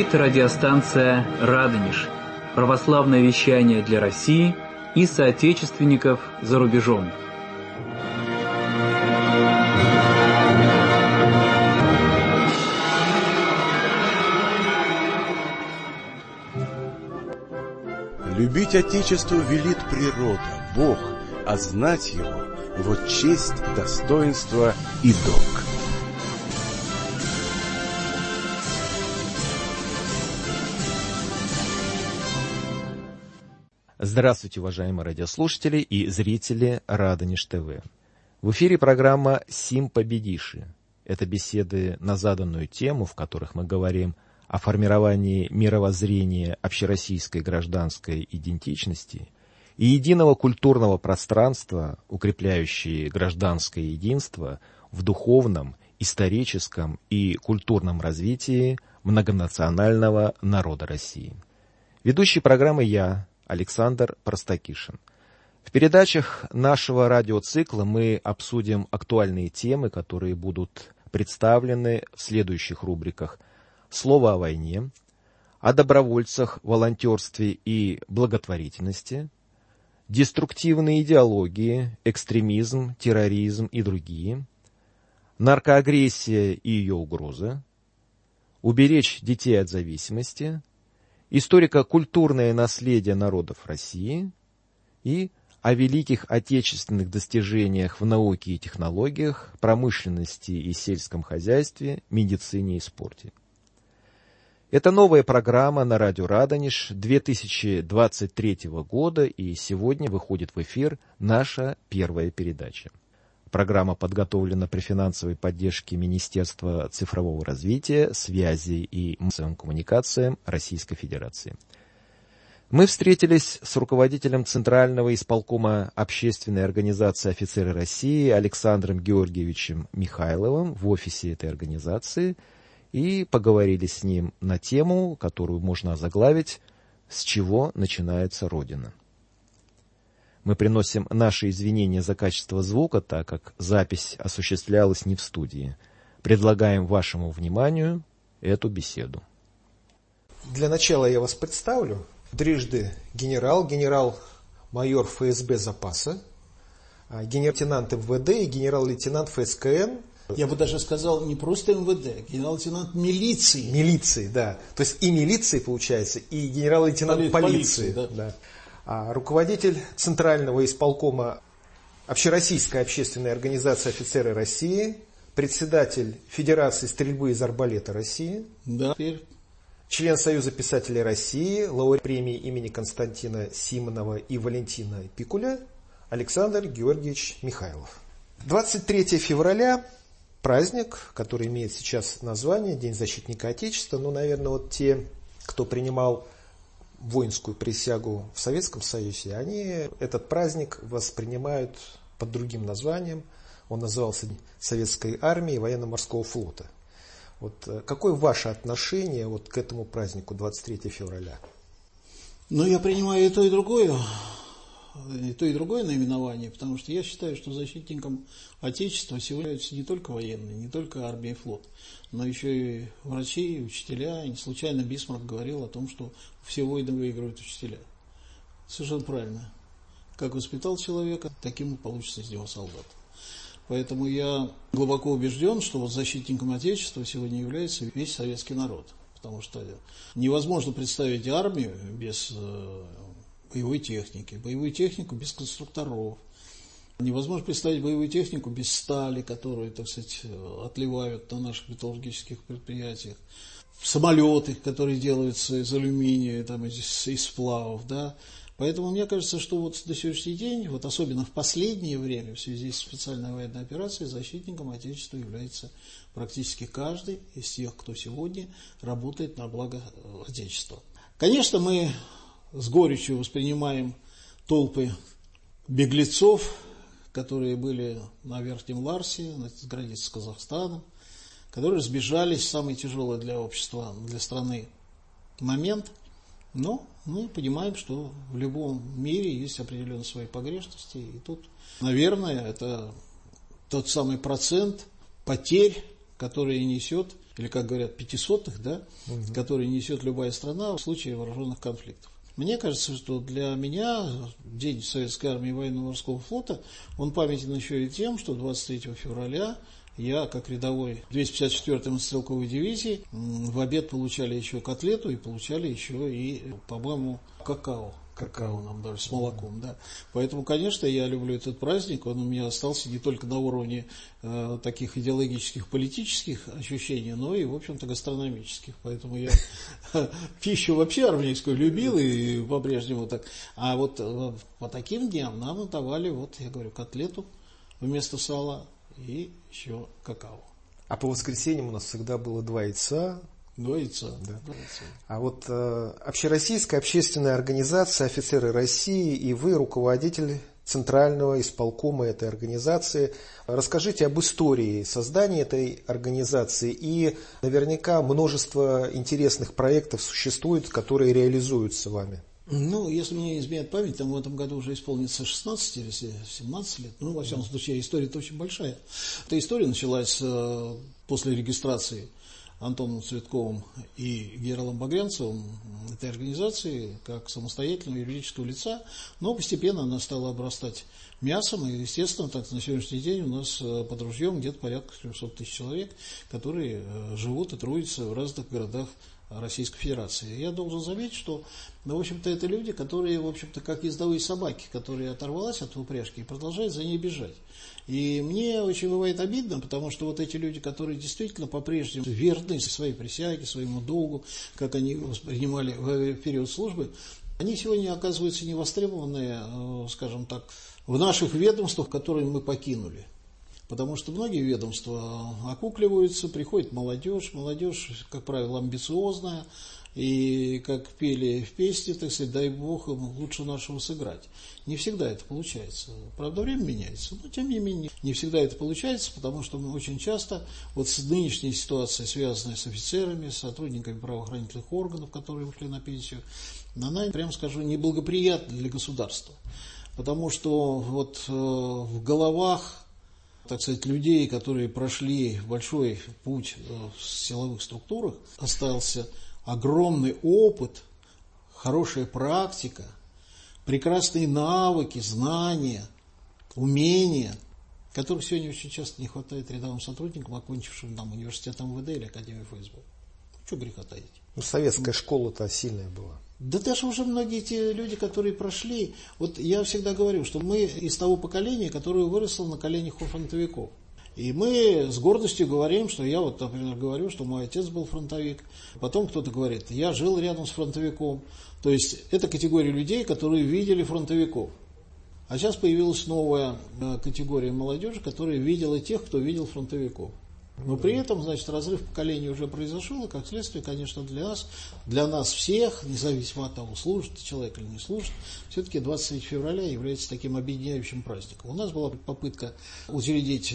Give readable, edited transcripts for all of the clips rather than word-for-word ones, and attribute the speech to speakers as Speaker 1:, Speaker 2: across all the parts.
Speaker 1: Это радиостанция «Радонеж», православное вещание для России и соотечественников за рубежом.
Speaker 2: Любить Отечество велит природа, Бог, а знать Его — вот честь, достоинство и долг.
Speaker 3: Здравствуйте, уважаемые радиослушатели и зрители Радонеж ТВ. В эфире программа «Сим победиши». Это беседы на заданную тему, в которых мы говорим о формировании мировоззрения общероссийской гражданской идентичности и единого культурного пространства, укрепляющие гражданское единство в духовном, историческом и культурном развитии многонационального народа России. Ведущий программы я, Александр Простакишин. В передачах нашего радиоцикла мы обсудим актуальные темы, которые будут представлены в следующих рубриках: «Слово о войне», о добровольцах, волонтерстве и благотворительности, деструктивные идеологии, экстремизм, терроризм и другие, наркоагрессия и ее угрозы, уберечь детей от зависимости, историко-культурное наследие народов России и о великих отечественных достижениях в науке и технологиях, промышленности и сельском хозяйстве, медицине и спорте. Это новая программа на радио «Радонеж» 2023 года, и сегодня выходит в эфир наша первая передача. Программа подготовлена при финансовой поддержке Министерства цифрового развития, связи и массовым коммуникациям Российской Федерации. Мы встретились с руководителем Центрального исполкома общественной организации «Офицеры России» Александром Георгиевичем Михайловым в офисе этой организации и поговорили с ним на тему, которую можно озаглавить «С чего начинается Родина?». Мы приносим наши извинения за качество звука, так как запись осуществлялась не в студии. Предлагаем вашему вниманию эту беседу.
Speaker 4: Для начала я вас представлю. Трижды генерал-майор ФСБ запаса, генерал-лейтенант МВД и генерал-лейтенант ФСКН.
Speaker 5: Я бы даже сказал, не просто МВД, генерал-лейтенант милиции.
Speaker 4: Милиции, да. То есть и милиции, получается, и генерал-лейтенант полиции. Да. Руководитель Центрального исполкома Общероссийской общественной организации «Офицеры России», председатель Федерации стрельбы из арбалета России,
Speaker 5: да,
Speaker 4: член Союза писателей России, лауреат премии имени Константина Симонова и Валентина Пикуля Александр Георгиевич Михайлов. 23 февраля – праздник, который имеет сейчас название День защитника Отечества. Ну, наверное, вот те, кто принимал воинскую присягу в Советском Союзе, они этот праздник воспринимают под другим названием. Он назывался Советской армии и военно-морского флота. Вот какое ваше отношение вот к этому празднику 23 февраля?
Speaker 5: Ну, я принимаю и то, и другое наименование, потому что я считаю, что защитником Отечества сегодня являются не только военные, не только армия и флот, но еще и врачи, и учителя. И не случайно Бисмарк говорил о том, что все войны выигрывают учителя. Совершенно правильно. Как воспитал человека, таким и получится из него солдат. Поэтому я глубоко убежден, что вот защитником Отечества сегодня является весь советский народ. Потому что невозможно представить армию без боевой техники, боевую технику без конструкторов. Невозможно представить боевую технику без стали, которую, так сказать, отливают на наших металлургических предприятиях. Самолеты, которые делаются из алюминия, там, из сплавов, да. Поэтому мне кажется, что вот до сегодняшний день, вот особенно в последнее время, в связи с специальной военной операцией, защитником Отечества является практически каждый из тех, кто сегодня работает на благо Отечества. Конечно, мы с горечью воспринимаем толпы беглецов, которые были на Верхнем Ларсе, на границе с Казахстаном, которые сбежались в самый тяжелый для общества, для страны момент. Но мы понимаем, что в любом мире есть определенные свои погрешности. И тут, наверное, это тот самый процент потерь, который несет или, как говорят, 500-х, да, которые несет любая страна в случае вооруженных конфликтов. Мне кажется, что для меня День Советской армии и военно-морского флота, он памятен еще и тем, что 23 февраля я, как рядовой 254-й мотострелковой дивизии, в обед получали еще котлету и получали еще и, по-моему, какао. Какао нам даже с молоком, да. Поэтому, конечно, я люблю этот праздник. Он у меня остался не только на уровне таких идеологических, политических ощущений, но и, в общем-то, гастрономических. Поэтому я пищу вообще армейскую любил и по-прежнему так. А вот по таким дням нам давали, вот я говорю, котлету вместо сала и еще какао.
Speaker 4: А по воскресеньям у нас всегда было 2 яйца.
Speaker 5: 2 яйца.
Speaker 4: Да. А вот Общероссийская общественная организация «Офицеры России», и вы руководитель центрального исполкома этой организации. Расскажите об истории создания этой организации, и наверняка множество интересных проектов существует, которые реализуются вами.
Speaker 5: Ну, если мне не изменяет память, там в этом году уже исполнится 16 или 17 лет. Ну, во всяком случае, история-то очень большая. Эта история началась после регистрации Антоном Цветковым и Гералом Багрянцевым этой организации как самостоятельного юридического лица, но постепенно она стала обрастать мясом, и, естественно, так на сегодняшний день у нас под ружьем где-то порядка 300 тысяч человек, которые живут и трудятся в разных городах Российской Федерации. Я должен заметить, что, в общем-то, это люди, которые, в общем-то, как ездовые собаки, которые оторвалась от упряжки и продолжают за ней бежать. И мне очень бывает обидно, потому что вот эти люди, которые действительно по-прежнему верны своей присяге, своему долгу, как они его воспринимали в период службы, они сегодня оказываются невостребованные, скажем так, в наших ведомствах, которые мы покинули. Потому что многие ведомства окукливаются, приходит молодежь, как правило, амбициозная, и как пели в песне, так сказать, дай Бог им лучше нашего сыграть. Не всегда это получается. Правда, время меняется, но тем не менее не всегда это получается, потому что мы очень часто, вот с нынешней ситуацией, связанной с офицерами, с сотрудниками правоохранительных органов, которые ушли на пенсию, она, прямо скажу, неблагоприятна для государства. Потому что вот в головах, так сказать, людей, которые прошли большой путь в силовых структурах, остался огромный опыт, хорошая практика, прекрасные навыки, знания, умения, которых сегодня очень часто не хватает рядовым сотрудникам, окончившим там университет МВД или Академию ФСБ. Что греха таить?
Speaker 4: Ну, советская школа-то сильная была.
Speaker 5: Да даже уже многие те люди, которые прошли, вот я всегда говорю, что мы из того поколения, которое выросло на коленях у фронтовиков. И мы с гордостью говорим, что я вот, например, говорю, что мой отец был фронтовик. Потом кто-то говорит, я жил рядом с фронтовиком. То есть это категория людей, которые видели фронтовиков. А сейчас появилась новая категория молодежи, которая видела тех, кто видел фронтовиков. Но при этом, значит, разрыв поколений уже произошел, и как следствие, конечно, для нас всех, независимо от того, служит человек или не служит, все-таки 23 февраля является таким объединяющим праздником. У нас была попытка учредить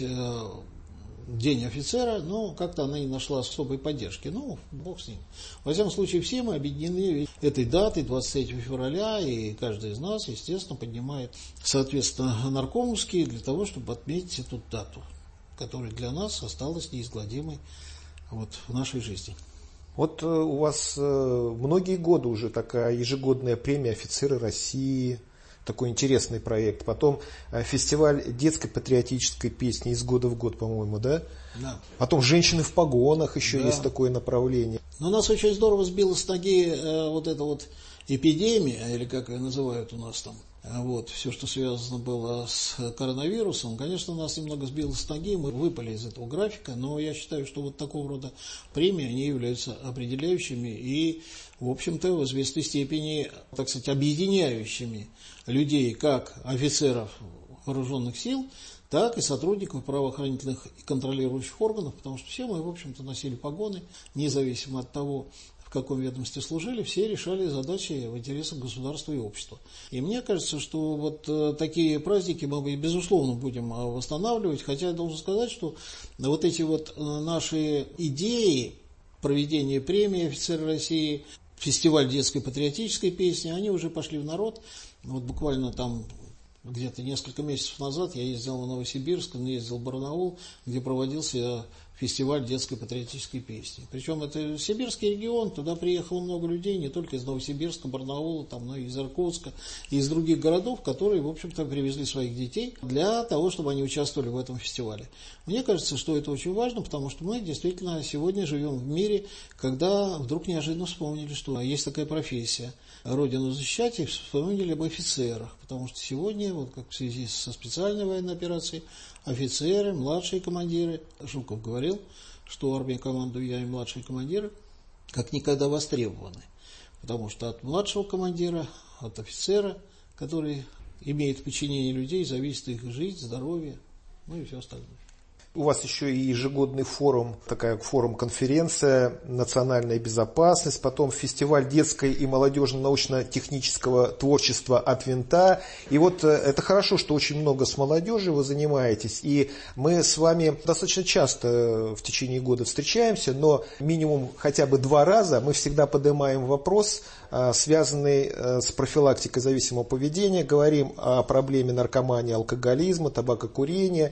Speaker 5: День офицера, но как-то она не нашла особой поддержки. Ну, бог с ним. Во всяком случае, все мы объединены этой датой, 23 февраля, и каждый из нас, естественно, поднимает, соответственно, наркомовские для того, чтобы отметить эту дату, которая для нас осталась неизгладимой вот в нашей жизни.
Speaker 4: Вот у вас многие годы уже такая ежегодная премия «Офицеры России», такой интересный проект. Потом фестиваль детской патриотической песни из года в год, по-моему, да?
Speaker 5: Да.
Speaker 4: Потом «Женщины в погонах» еще
Speaker 5: да.
Speaker 4: есть такое направление.
Speaker 5: Но нас очень здорово сбила с ноги вот эта вот эпидемия, или как ее называют у нас там. Вот, все, что связано было с коронавирусом, конечно, нас немного сбило с ноги, мы выпали из этого графика, но я считаю, что вот такого рода премии, они являются определяющими и, в общем-то, в известной степени, так сказать, объединяющими людей, как офицеров вооруженных сил, так и сотрудников правоохранительных и контролирующих органов, потому что все мы, в общем-то, носили погоны, независимо от того, в каком ведомстве служили, все решали задачи в интересах государства и общества. И мне кажется, что вот такие праздники мы, безусловно, будем восстанавливать, хотя я должен сказать, что вот эти вот наши идеи проведения премии «Офицеры России», фестиваль детской патриотической песни, они уже пошли в народ. Вот буквально там где-то несколько месяцев назад я ездил в Новосибирск, ездил в Барнаул, где проводился фестиваль детской патриотической песни. Причем это сибирский регион, туда приехало много людей, не только из Новосибирска, Барнаула, там, но и из Иркутска, и из других городов, которые, в общем-то, привезли своих детей для того, чтобы они участвовали в этом фестивале. Мне кажется, что это очень важно, потому что мы действительно сегодня живем в мире, когда вдруг неожиданно вспомнили, что есть такая профессия – Родину защищать, и вспомнили об офицерах, потому что сегодня, вот как в связи со специальной военной операцией, офицеры, младшие командиры, Жуков говорил, что армия командую я и младшие командиры как никогда востребованы, потому что от младшего командира, от офицера, который имеет в подчинении людей, зависит их жизнь, здоровье, ну и все остальное.
Speaker 4: У вас еще и ежегодный форум, такая форум-конференция «Национальная безопасность», потом фестиваль детской и молодежно-научно-технического творчества «От винта». И вот это хорошо, что очень много с молодежью вы занимаетесь. И мы с вами достаточно часто в течение года встречаемся, но минимум хотя бы 2 раза мы всегда поднимаем вопрос, связанный с профилактикой зависимого поведения. Говорим о проблеме наркомании, алкоголизма, табакокурения.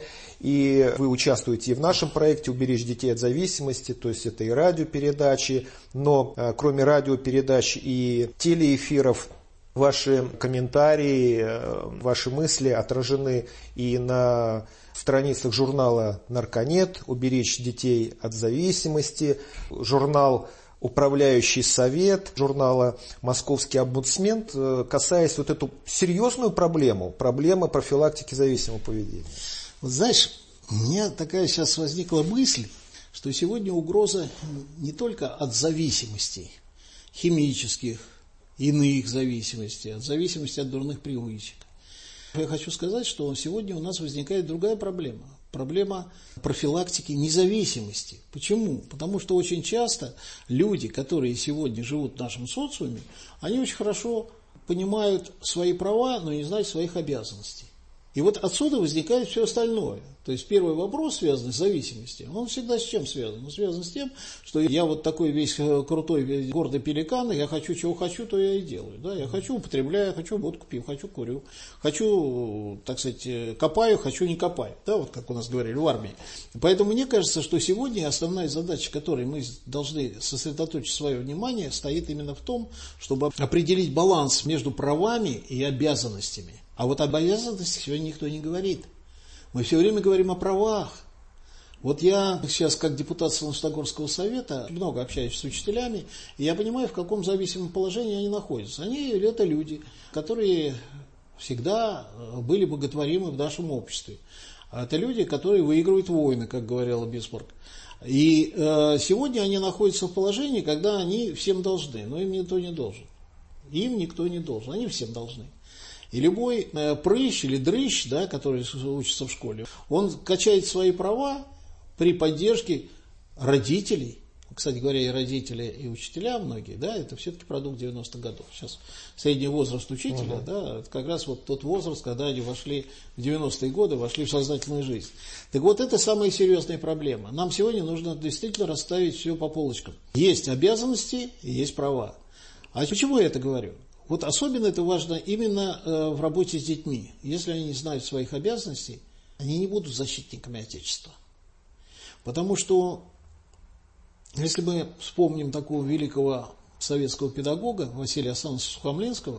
Speaker 4: И вы участвуете и в нашем проекте «Уберечь детей от зависимости», то есть это и радиопередачи, но кроме радиопередач и телеэфиров, ваши комментарии, ваши мысли отражены и на страницах журнала «Нарконет», «Уберечь детей от зависимости», журнал «Управляющий совет», журнала «Московский омбудсмен», касаясь вот эту серьезную проблему профилактики зависимого поведения.
Speaker 5: Вот знаешь, у меня такая сейчас возникла мысль, что сегодня угроза не только от зависимостей, химических, иных зависимостей, от зависимости от дурных привычек. Я хочу сказать, что сегодня у нас возникает другая проблема. Проблема профилактики независимости. Почему? Потому что очень часто люди, которые сегодня живут в нашем социуме, они очень хорошо понимают свои права, но не знают своих обязанностей. И вот отсюда возникает все остальное. То есть первый вопрос, связанный с зависимостью, он всегда с чем связан? Он связан с тем, что я вот такой весь крутой, гордый пеликан, и я хочу, чего хочу, то я и делаю. Да? Я хочу, употребляю, хочу, водку пью, хочу, курю, хочу, так сказать, копаю, хочу, не копаю. Да? Вот как у нас говорили в армии. Поэтому мне кажется, что сегодня основная задача, которой мы должны сосредоточить свое внимание, стоит именно в том, чтобы определить баланс между правами и обязанностями. А вот об обязанностях сегодня никто не говорит. Мы все время говорим о правах. Вот я сейчас, как депутат Солнечногорского совета, много общаюсь с учителями, и я понимаю, в каком зависимом положении они находятся. Они это люди, которые всегда были боготворимы в нашем обществе. Это люди, которые выигрывают войны, как говорила Бисмарк. И сегодня они находятся в положении, когда они всем должны, но им никто не должен. Им никто не должен, они всем должны. И любой прыщ или дрыщ, да, который учится в школе, он качает свои права при поддержке родителей. Кстати говоря, и родители, и учителя многие, да, это все-таки продукт 90-х годов. Сейчас средний возраст учителя, да, это как раз вот тот возраст, когда они вошли в 90-е годы, вошли в сознательную жизнь. Так вот, это самая серьезная проблема. Нам сегодня нужно действительно расставить все по полочкам. Есть обязанности и есть права. А почему я это говорю? Вот особенно это важно именно в работе с детьми. Если они не знают своих обязанностей, они не будут защитниками Отечества. Потому что, если мы вспомним такого великого советского педагога Василия Асановича Сухомлинского,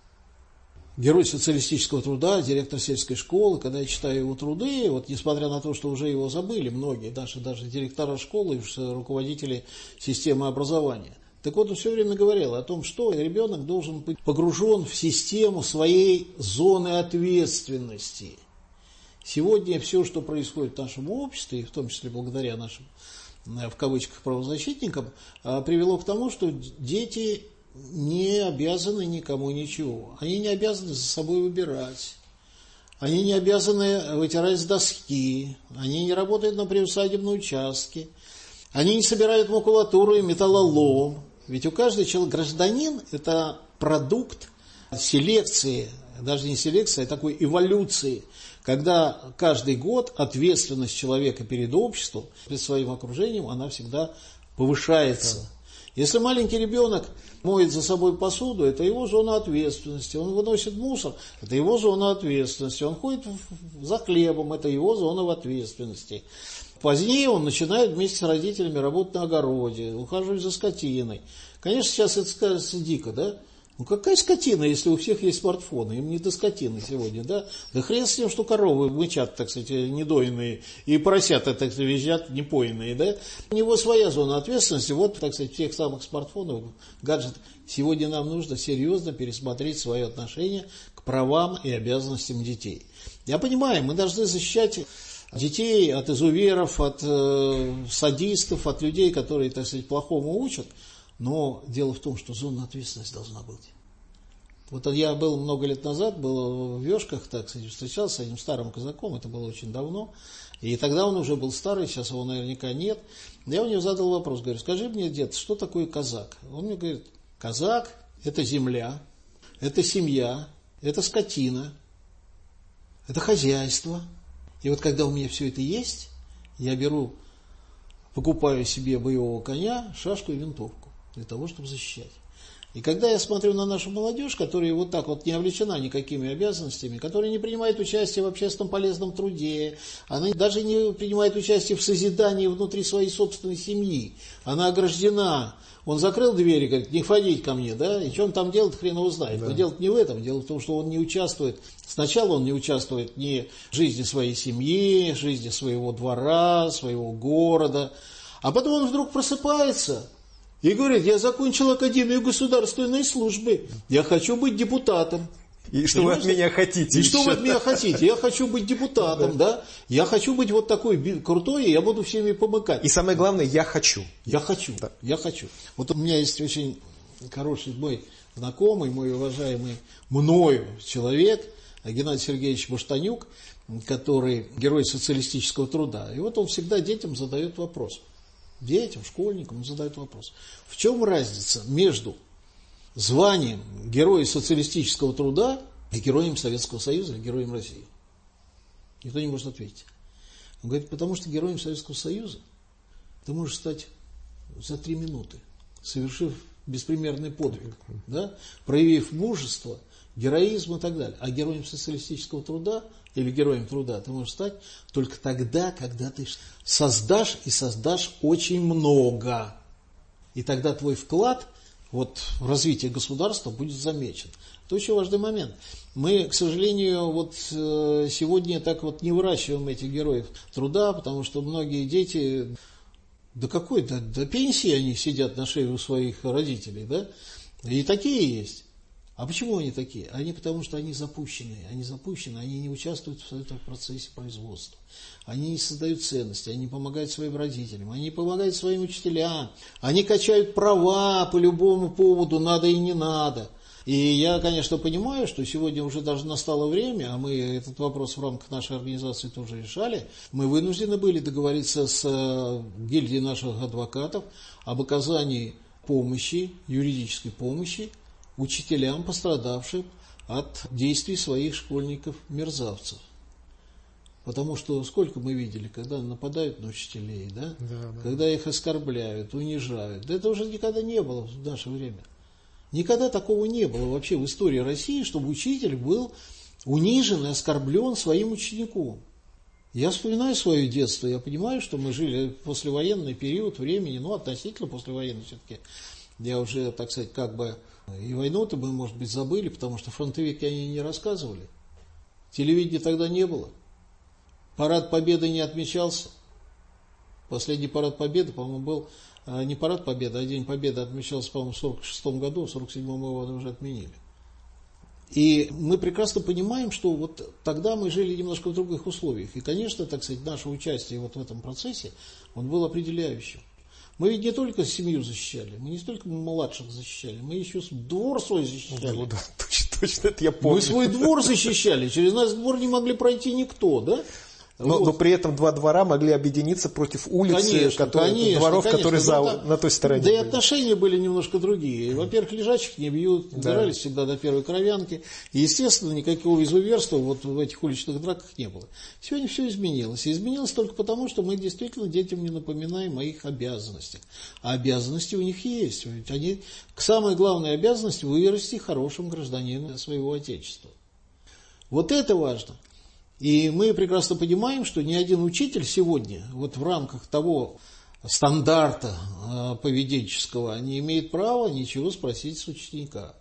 Speaker 5: герой социалистического труда, директор сельской школы, когда я читаю его труды, вот несмотря на то, что уже его забыли многие, даже директора школы, руководители системы образования, так вот, он все время говорил о том, что ребенок должен быть погружен в систему своей зоны ответственности. Сегодня все, что происходит в нашем обществе, и в том числе благодаря нашим, в кавычках, правозащитникам, привело к тому, что дети не обязаны никому ничего. Они не обязаны за собой выбирать. Они не обязаны вытирать с доски. Они не работают на приусадебном участке. Они не собирают макулатуру и металлолом. Ведь у каждого человека, гражданин, это продукт селекции, даже не селекции, а такой эволюции, когда каждый год ответственность человека перед обществом, перед своим окружением, она всегда повышается. Если маленький ребенок моет за собой посуду, это его зона ответственности. Он выносит мусор, это его зона ответственности. Он ходит за хлебом, это его зона ответственности. Позднее он начинает вместе с родителями работать на огороде, ухаживать за скотиной. Конечно, сейчас это кажется дико, да? Ну какая скотина, если у всех есть смартфоны? Им не до скотины сегодня, да? Да хрен с тем, что коровы мычат, так сказать, недоенные, и поросята, так сказать, визжат непоенные, да? У него своя зона ответственности, вот, так сказать, тех самых смартфонов, гаджетов. Сегодня нам нужно серьезно пересмотреть свое отношение к правам и обязанностям детей. Я понимаю, мы должны защищать детей от изуверов, от садистов, от людей, которые, так сказать, плохому учат. Но дело в том, что зона ответственности должна быть. Вот я был много лет назад, был в Вешках, так сказать, встречался с одним старым казаком, это было очень давно. И тогда он уже был старый, сейчас его наверняка нет. Я у него задал вопрос, говорю, скажи мне, дед, что такое казак? Он мне говорит, казак – это земля, это семья, это скотина, это хозяйство. И вот когда у меня все это есть, я покупаю себе боевого коня, шашку и винтовку для того, чтобы защищать. И когда я смотрю на нашу молодежь, которая вот так вот не овлечена никакими обязанностями, которая не принимает участие в общественном полезном труде, она даже не принимает участие в созидании внутри своей собственной семьи, она ограждена. Он закрыл двери, говорит, не входить ко мне, да, и что он там делает, хрен его знает. Да. Но дело не в этом, дело в том, что он не участвует, сначала он не участвует ни в жизни своей семьи, в жизни своего двора, своего города, а потом он вдруг просыпается и говорит, я закончил Академию государственной службы, я хочу быть депутатом.
Speaker 4: И что вы от меня хотите?
Speaker 5: И что вы от меня хотите? Я хочу быть депутатом, да? Я хочу быть вот такой крутой, и я буду всеми помыкать.
Speaker 4: И самое главное, я хочу.
Speaker 5: Я хочу, да. Я хочу. Вот у меня есть очень хороший мой знакомый, мой уважаемый мною человек, Геннадий Сергеевич Баштанюк, который герой социалистического труда. И вот он всегда детям задает вопрос. Детям, школьникам он задает вопрос. В чем разница между званием Героя социалистического труда и Героем Советского Союза, и Героем России? Никто не может ответить. Он говорит, потому что Героем Советского Союза ты можешь стать за 3 минуты, совершив беспримерный подвиг, да? Проявив мужество, героизм и так далее. А Героем социалистического труда или Героем труда ты можешь стать только тогда, когда ты создашь очень много. И тогда твой вклад в развитие государства будет замечен. Это очень важный момент. Мы, к сожалению, сегодня так не выращиваем этих героев труда, потому что многие дети до пенсии они сидят на шее у своих родителей, да? И такие есть. А почему они такие? Потому что они запущены, они не участвуют в этом процессе производства. Они не создают ценности, они не помогают своим родителям, они не помогают своим учителям, они качают права по любому поводу, надо и не надо. И я, конечно, понимаю, что сегодня уже даже настало время, а мы этот вопрос в рамках нашей организации тоже решали, мы вынуждены были договориться с гильдией наших адвокатов об оказании помощи, юридической помощи, учителям, пострадавшим от действий своих школьников-мерзавцев. Потому что сколько мы видели, когда нападают на учителей, да? Когда их оскорбляют, унижают. Да это уже никогда не было в наше время. Никогда такого не было вообще в истории России, чтобы учитель был унижен и оскорблен своим учеником. Я вспоминаю свое детство, я понимаю, что мы жили в послевоенный период времени, относительно послевоенный все-таки. Я уже, так сказать, и войну-то мы, может быть, забыли, потому что фронтовики они не рассказывали. Телевидения тогда не было. Парад Победы не отмечался. Последний парад Победы, по-моему, был не парад Победы, а День Победы отмечался, по-моему, в 1946 году, в 1947 году уже отменили. И мы прекрасно понимаем, что тогда мы жили немножко в других условиях. И, конечно, так сказать, наше участие в этом процессе, он был определяющим. Мы ведь не только семью защищали, мы не только младших защищали, мы еще двор свой защищали.
Speaker 4: Да, точно, это я помню.
Speaker 5: Мы свой двор защищали, через наш двор не могли пройти никто, да?
Speaker 4: Но при этом 2 двора могли объединиться против улицы, дворов, которые на той стороне.
Speaker 5: Да и отношения были немножко другие. Во-первых, лежачих не бьют, дрались всегда до первой кровянки. И, естественно, никакого изуверства в этих уличных драках не было. Сегодня все изменилось. И изменилось только потому, что мы действительно детям не напоминаем о их обязанностях. А обязанности у них есть. Самая главная обязанность – вырасти хорошим гражданином своего Отечества. Вот это важно. И мы прекрасно понимаем, что ни один учитель сегодня, вот в рамках того стандарта поведенческого, не имеет права ничего спросить с ученика.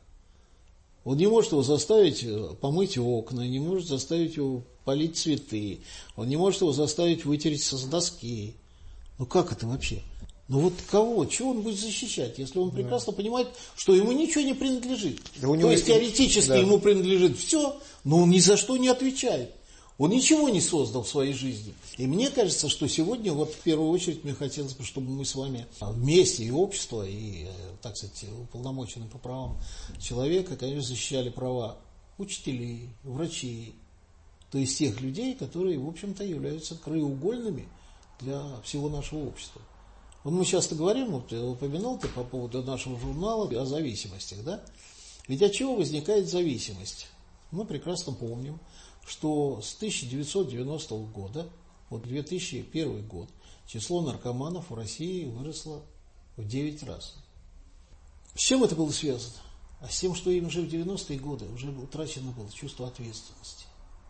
Speaker 5: Он не может его заставить помыть окна, не может заставить его полить цветы, он не может его заставить вытереть с доски. Ну как это вообще? Ну вот кого? Чего он будет защищать, если он прекрасно понимает, что ему ничего не принадлежит?
Speaker 4: Да у него
Speaker 5: То есть теоретически ему принадлежит все, но он ни за что не отвечает. Он ничего не создал в своей жизни. И мне кажется, что сегодня, вот в первую очередь, мне хотелось бы, чтобы мы с вами вместе, и общество, и, так сказать, уполномоченные по правам человека, конечно, защищали права учителей, врачей, то есть тех людей, которые, в общем-то, являются краеугольными для всего нашего общества. Вот мы часто говорим, вот я упомянул ты по поводу нашего журнала о зависимостях, да? Ведь от чего возникает зависимость? Мы прекрасно помним, что с 1990 года, вот 2001 год, число наркоманов в России выросло в 9 раз. С чем это было связано? А с тем, что им уже в 90-е годы уже утрачено было чувство ответственности.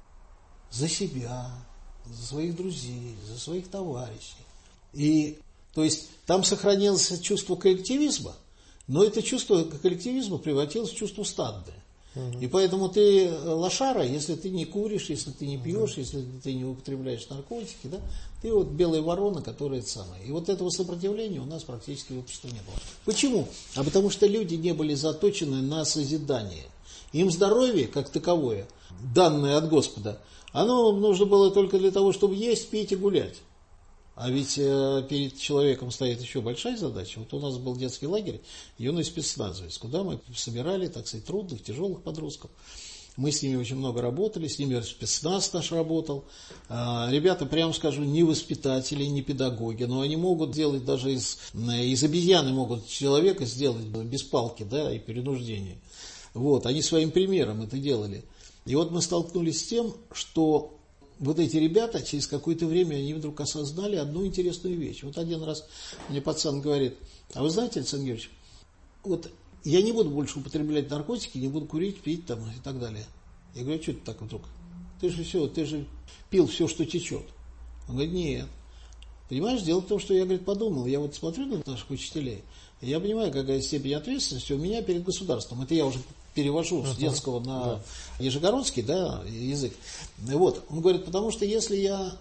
Speaker 5: За себя, за своих друзей, за своих товарищей. И, то есть, там сохранилось чувство коллективизма, но это чувство коллективизма превратилось в чувство стадное. И поэтому ты лошара, если ты не куришь, если ты не пьешь, если ты не употребляешь наркотики, да, ты вот белая ворона, которая это самое. И вот этого сопротивления у нас практически в обществе не было. Почему? А потому что люди не были заточены на созидание. Им здоровье, как таковое, данное от Господа, оно нужно было только для того, чтобы есть, пить и гулять. А ведь перед человеком стоит еще большая задача. Вот у нас был детский лагерь юный спецназовец, куда мы собирали, так сказать, трудных, тяжелых подростков. Мы с ними очень много работали, с ними спецназ наш работал. Ребята, прямо скажу, не воспитатели, не педагоги, но они могут делать даже из обезьяны могут человека сделать без палки, да, и перенуждения. Вот, они своим примером это делали. И вот мы столкнулись с тем, что вот эти ребята, через какое-то время, они вдруг осознали одну интересную вещь. Вот один раз мне пацан говорит: а вы знаете, Александр Георгиевич, вот я не буду больше употреблять наркотики, не буду курить, пить там и так далее. Я говорю: а что это так вдруг? Ты же пил все, что течет. Он говорит: нет. Понимаешь, дело в том, что я, говорит, подумал, я вот смотрю на наших учителей, и я понимаю, какая степень ответственности у меня перед государством. Это я уже перевожу с детского на нижегородский, да, язык. Вот. Он говорит: потому что если я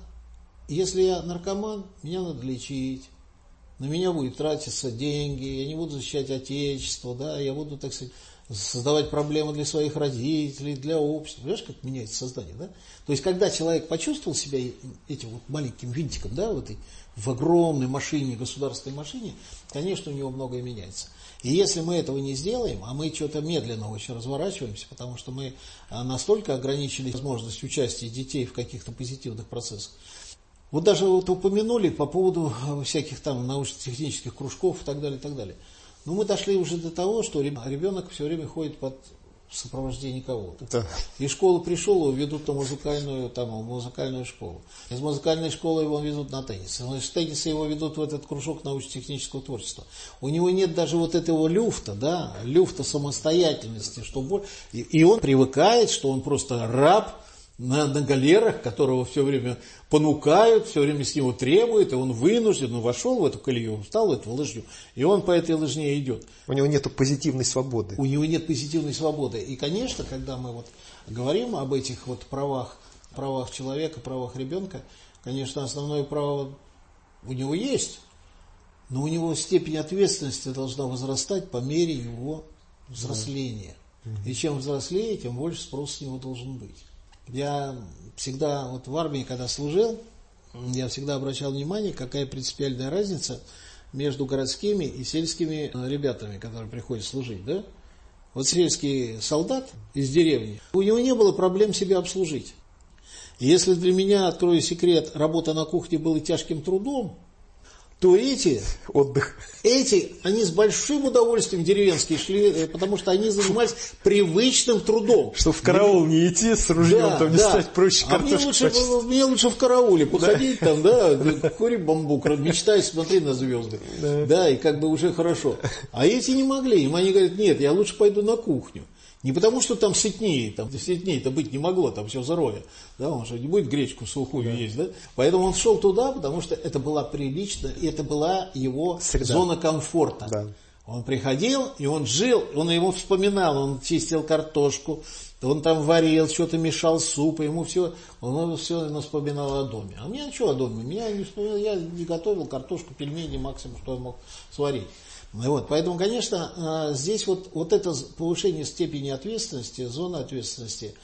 Speaker 5: наркоман, меня надо лечить, на меня будут тратиться деньги, я не буду защищать отечество, да, я буду, так сказать, создавать проблемы для своих родителей, для общества. Понимаешь, как меняется сознание, да? То есть, когда человек почувствовал себя этим вот маленьким винтиком, да, в огромной машине, государственной машине, конечно, у него многое меняется. И если мы этого не сделаем, а мы что-то медленно очень разворачиваемся, потому что мы настолько ограничили возможность участия детей в каких-то позитивных процессах. Вот даже вот упомянули по поводу всяких там научно-технических кружков и так далее, и так далее. Но мы дошли уже до того, что ребенок все время ходит под сопровождение кого-то. Да. Из школы пришел, его ведут на музыкальную школу. Из музыкальной школы его ведут на теннис. Из тенниса его ведут в этот кружок научно-технического творчества. У него нет даже вот этого люфта, да, люфта самостоятельности, и он привыкает, что он просто раб на галерах, которого все время понукают, все время с него требуют, и он вынужден, вошел в эту колею, встал в эту лыжню, и он по этой лыжне идет.
Speaker 4: У него нет позитивной свободы.
Speaker 5: У него нет позитивной свободы. И, конечно, когда мы вот говорим об этих вот правах человека, правах ребенка, конечно, основное право у него есть, но у него степень ответственности должна возрастать по мере его взросления. И чем взрослее, тем больше спрос с него должен быть. Я всегда вот в армии, когда служил, я всегда обращал внимание, какая принципиальная разница между городскими и сельскими ребятами, которые приходят служить, да? Вот сельский солдат из деревни, у него не было проблем себя обслужить. И если для меня, открою секрет, работа на кухне была тяжким трудом, то эти, они с большим удовольствием деревенские шли, потому что они занимались привычным трудом.
Speaker 4: Что в караул не идти с ружьем, там не стать проще картошку.
Speaker 5: Мне лучше в карауле походить, там, да, кури бамбук, мечтай, смотри на звезды. Да, и как бы уже хорошо. А эти не могли, им они говорят: нет, я лучше пойду на кухню. Не потому, что там сытнее-то быть не могло, там все здоровье. Да, он же не будет гречку сухую есть, да? Поэтому он шел туда, потому что это была прилично, и это была его зона комфорта. Да. Он приходил, и он жил, он его вспоминал, он чистил картошку, он там варил, что-то мешал суп, ему все, он все вспоминал о доме. А мне что о доме? Меня не вспоминал, я не готовил картошку, пельмени, максимум, что я мог сварить. Вот, поэтому, конечно, здесь вот это повышение степени ответственности, зоны ответственности,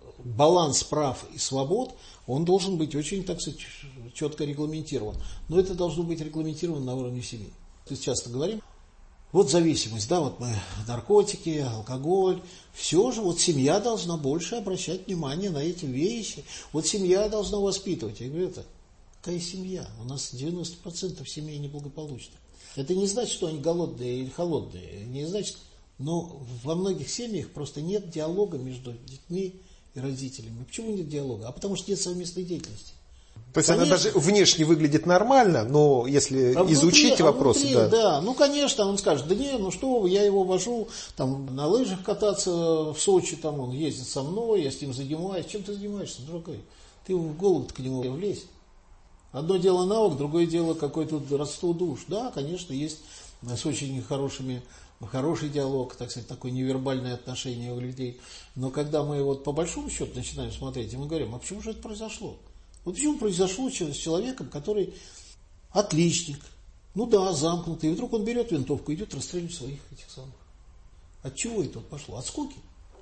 Speaker 5: баланс прав и свобод, он должен быть очень, так сказать, четко регламентирован. Но это должно быть регламентировано на уровне семьи. То есть часто говорим, вот зависимость, да, вот мы наркотики, алкоголь, все же вот семья должна больше обращать внимание на эти вещи. Вот семья должна воспитывать. Я говорю, это какая семья? У нас 90% семей неблагополучны. Это не значит, что они голодные или холодные, не значит, но во многих семьях просто нет диалога между детьми и родителями. Почему нет диалога? А потому что нет совместной деятельности.
Speaker 4: То есть она даже внешне выглядит нормально, но если изучить вопросы...
Speaker 5: Да, ну конечно, он скажет, да не, ну что вы, я его вожу там, на лыжах кататься в Сочи, там он ездит со мной, я с ним занимаюсь. Чем ты занимаешься, дорогой? Ты в голову-то к нему влезь. Одно дело навык, другое дело какое-то родство душ. Да, конечно, есть с очень хороший диалог, так сказать, такое невербальное отношение у людей. Но когда мы вот по большому счету начинаем смотреть, и мы говорим, а почему же это произошло? Вот почему произошло с человеком, который отличник, ну да, замкнутый, и вдруг он берет винтовку и идет расстреливать своих этих самых. От чего это пошло? От скуки?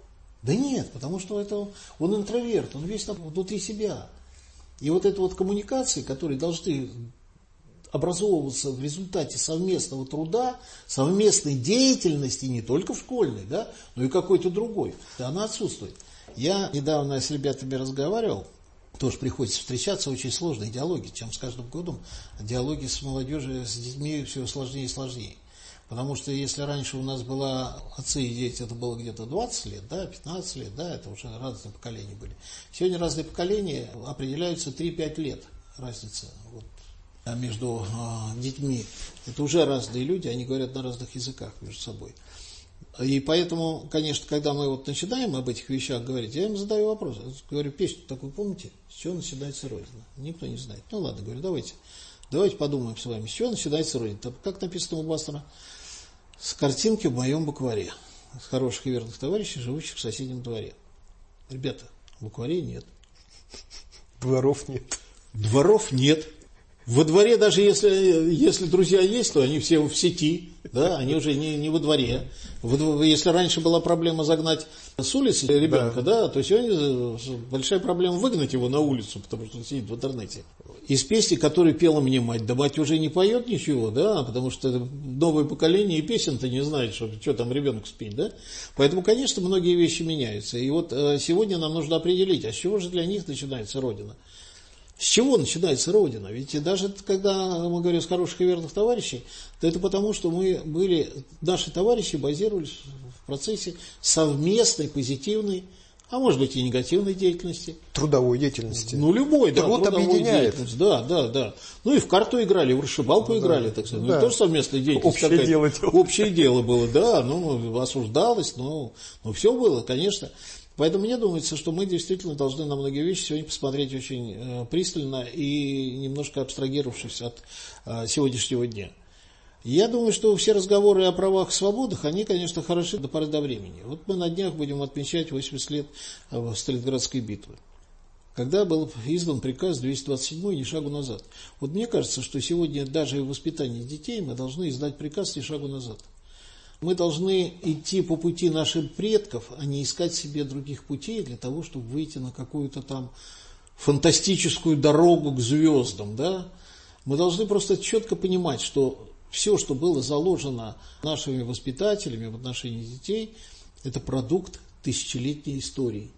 Speaker 5: Да нет, потому что это он интроверт, он весь внутри себя. И вот это вот коммуникации, которые должны образовываться в результате совместного труда, совместной деятельности, не только в школьной, да, но и какой-то другой, она отсутствует. Я недавно с ребятами разговаривал, тоже приходится встречаться, очень сложные диалоги, чем с каждым годом диалоги с молодежью, с детьми все сложнее и сложнее. Потому что если раньше у нас была отцы и дети, это было где-то 20 лет, да, 15 лет, да, это уже разные поколения были. Сегодня разные поколения определяются 3-5 лет разница вот, между детьми. Это уже разные люди, они говорят на разных языках между собой. И поэтому, конечно, когда мы вот начинаем об этих вещах говорить, я им задаю вопрос. Я говорю, песню такую помните? С чего начинается Родина? Никто не знает. Ну ладно, говорю, давайте подумаем с вами, с чего начинается Родина. Как написано у Бассера? С картинки в моем букваре. С хороших и верных товарищей, живущих в соседнем дворе. Ребята, букварей нет.
Speaker 4: Дворов нет.
Speaker 5: Дворов нет. Во дворе, даже если друзья есть, то они все в сети, да, они уже не во дворе. Если раньше была проблема загнать с улицы ребенка, да, то сегодня большая проблема выгнать его на улицу, потому что он сидит в интернете. Из песни, которую пела мне мать, да мать уже не поет ничего, да, потому что новое поколение и песен-то не знает, что там ребенок спит, да. Поэтому, конечно, многие вещи меняются. И вот сегодня нам нужно определить, а с чего же для них начинается Родина? С чего начинается Родина? Ведь даже когда мы говорим с хороших и верных товарищей, то это потому, что наши товарищи базировались в процессе совместной, позитивной, а может быть и негативной деятельности.
Speaker 4: Трудовой деятельности.
Speaker 5: Ну, любой, да,
Speaker 4: труд объединяет.
Speaker 5: Да. Ну, и в карту играли, в вышибалку играли, так сказать. Да. Ну, тоже совместная деятельность. Общее дело было, да, ну, осуждалось, но все было, конечно. Поэтому мне думается, что мы действительно должны на многие вещи сегодня посмотреть очень пристально и немножко абстрагировавшись от сегодняшнего дня. Я думаю, что все разговоры о правах и свободах, они, конечно, хороши до поры до времени. Вот мы на днях будем отмечать 80 лет Сталинградской битвы, когда был издан приказ 227 «Ни шагу назад». Вот мне кажется, что сегодня даже в воспитании детей мы должны издать приказ «Ни шагу назад». Мы должны идти по пути наших предков, а не искать себе других путей для того, чтобы выйти на какую-то там фантастическую дорогу к звездам. Да? Мы должны просто четко понимать, что все, что было заложено нашими воспитателями в отношении детей, это продукт тысячелетней истории.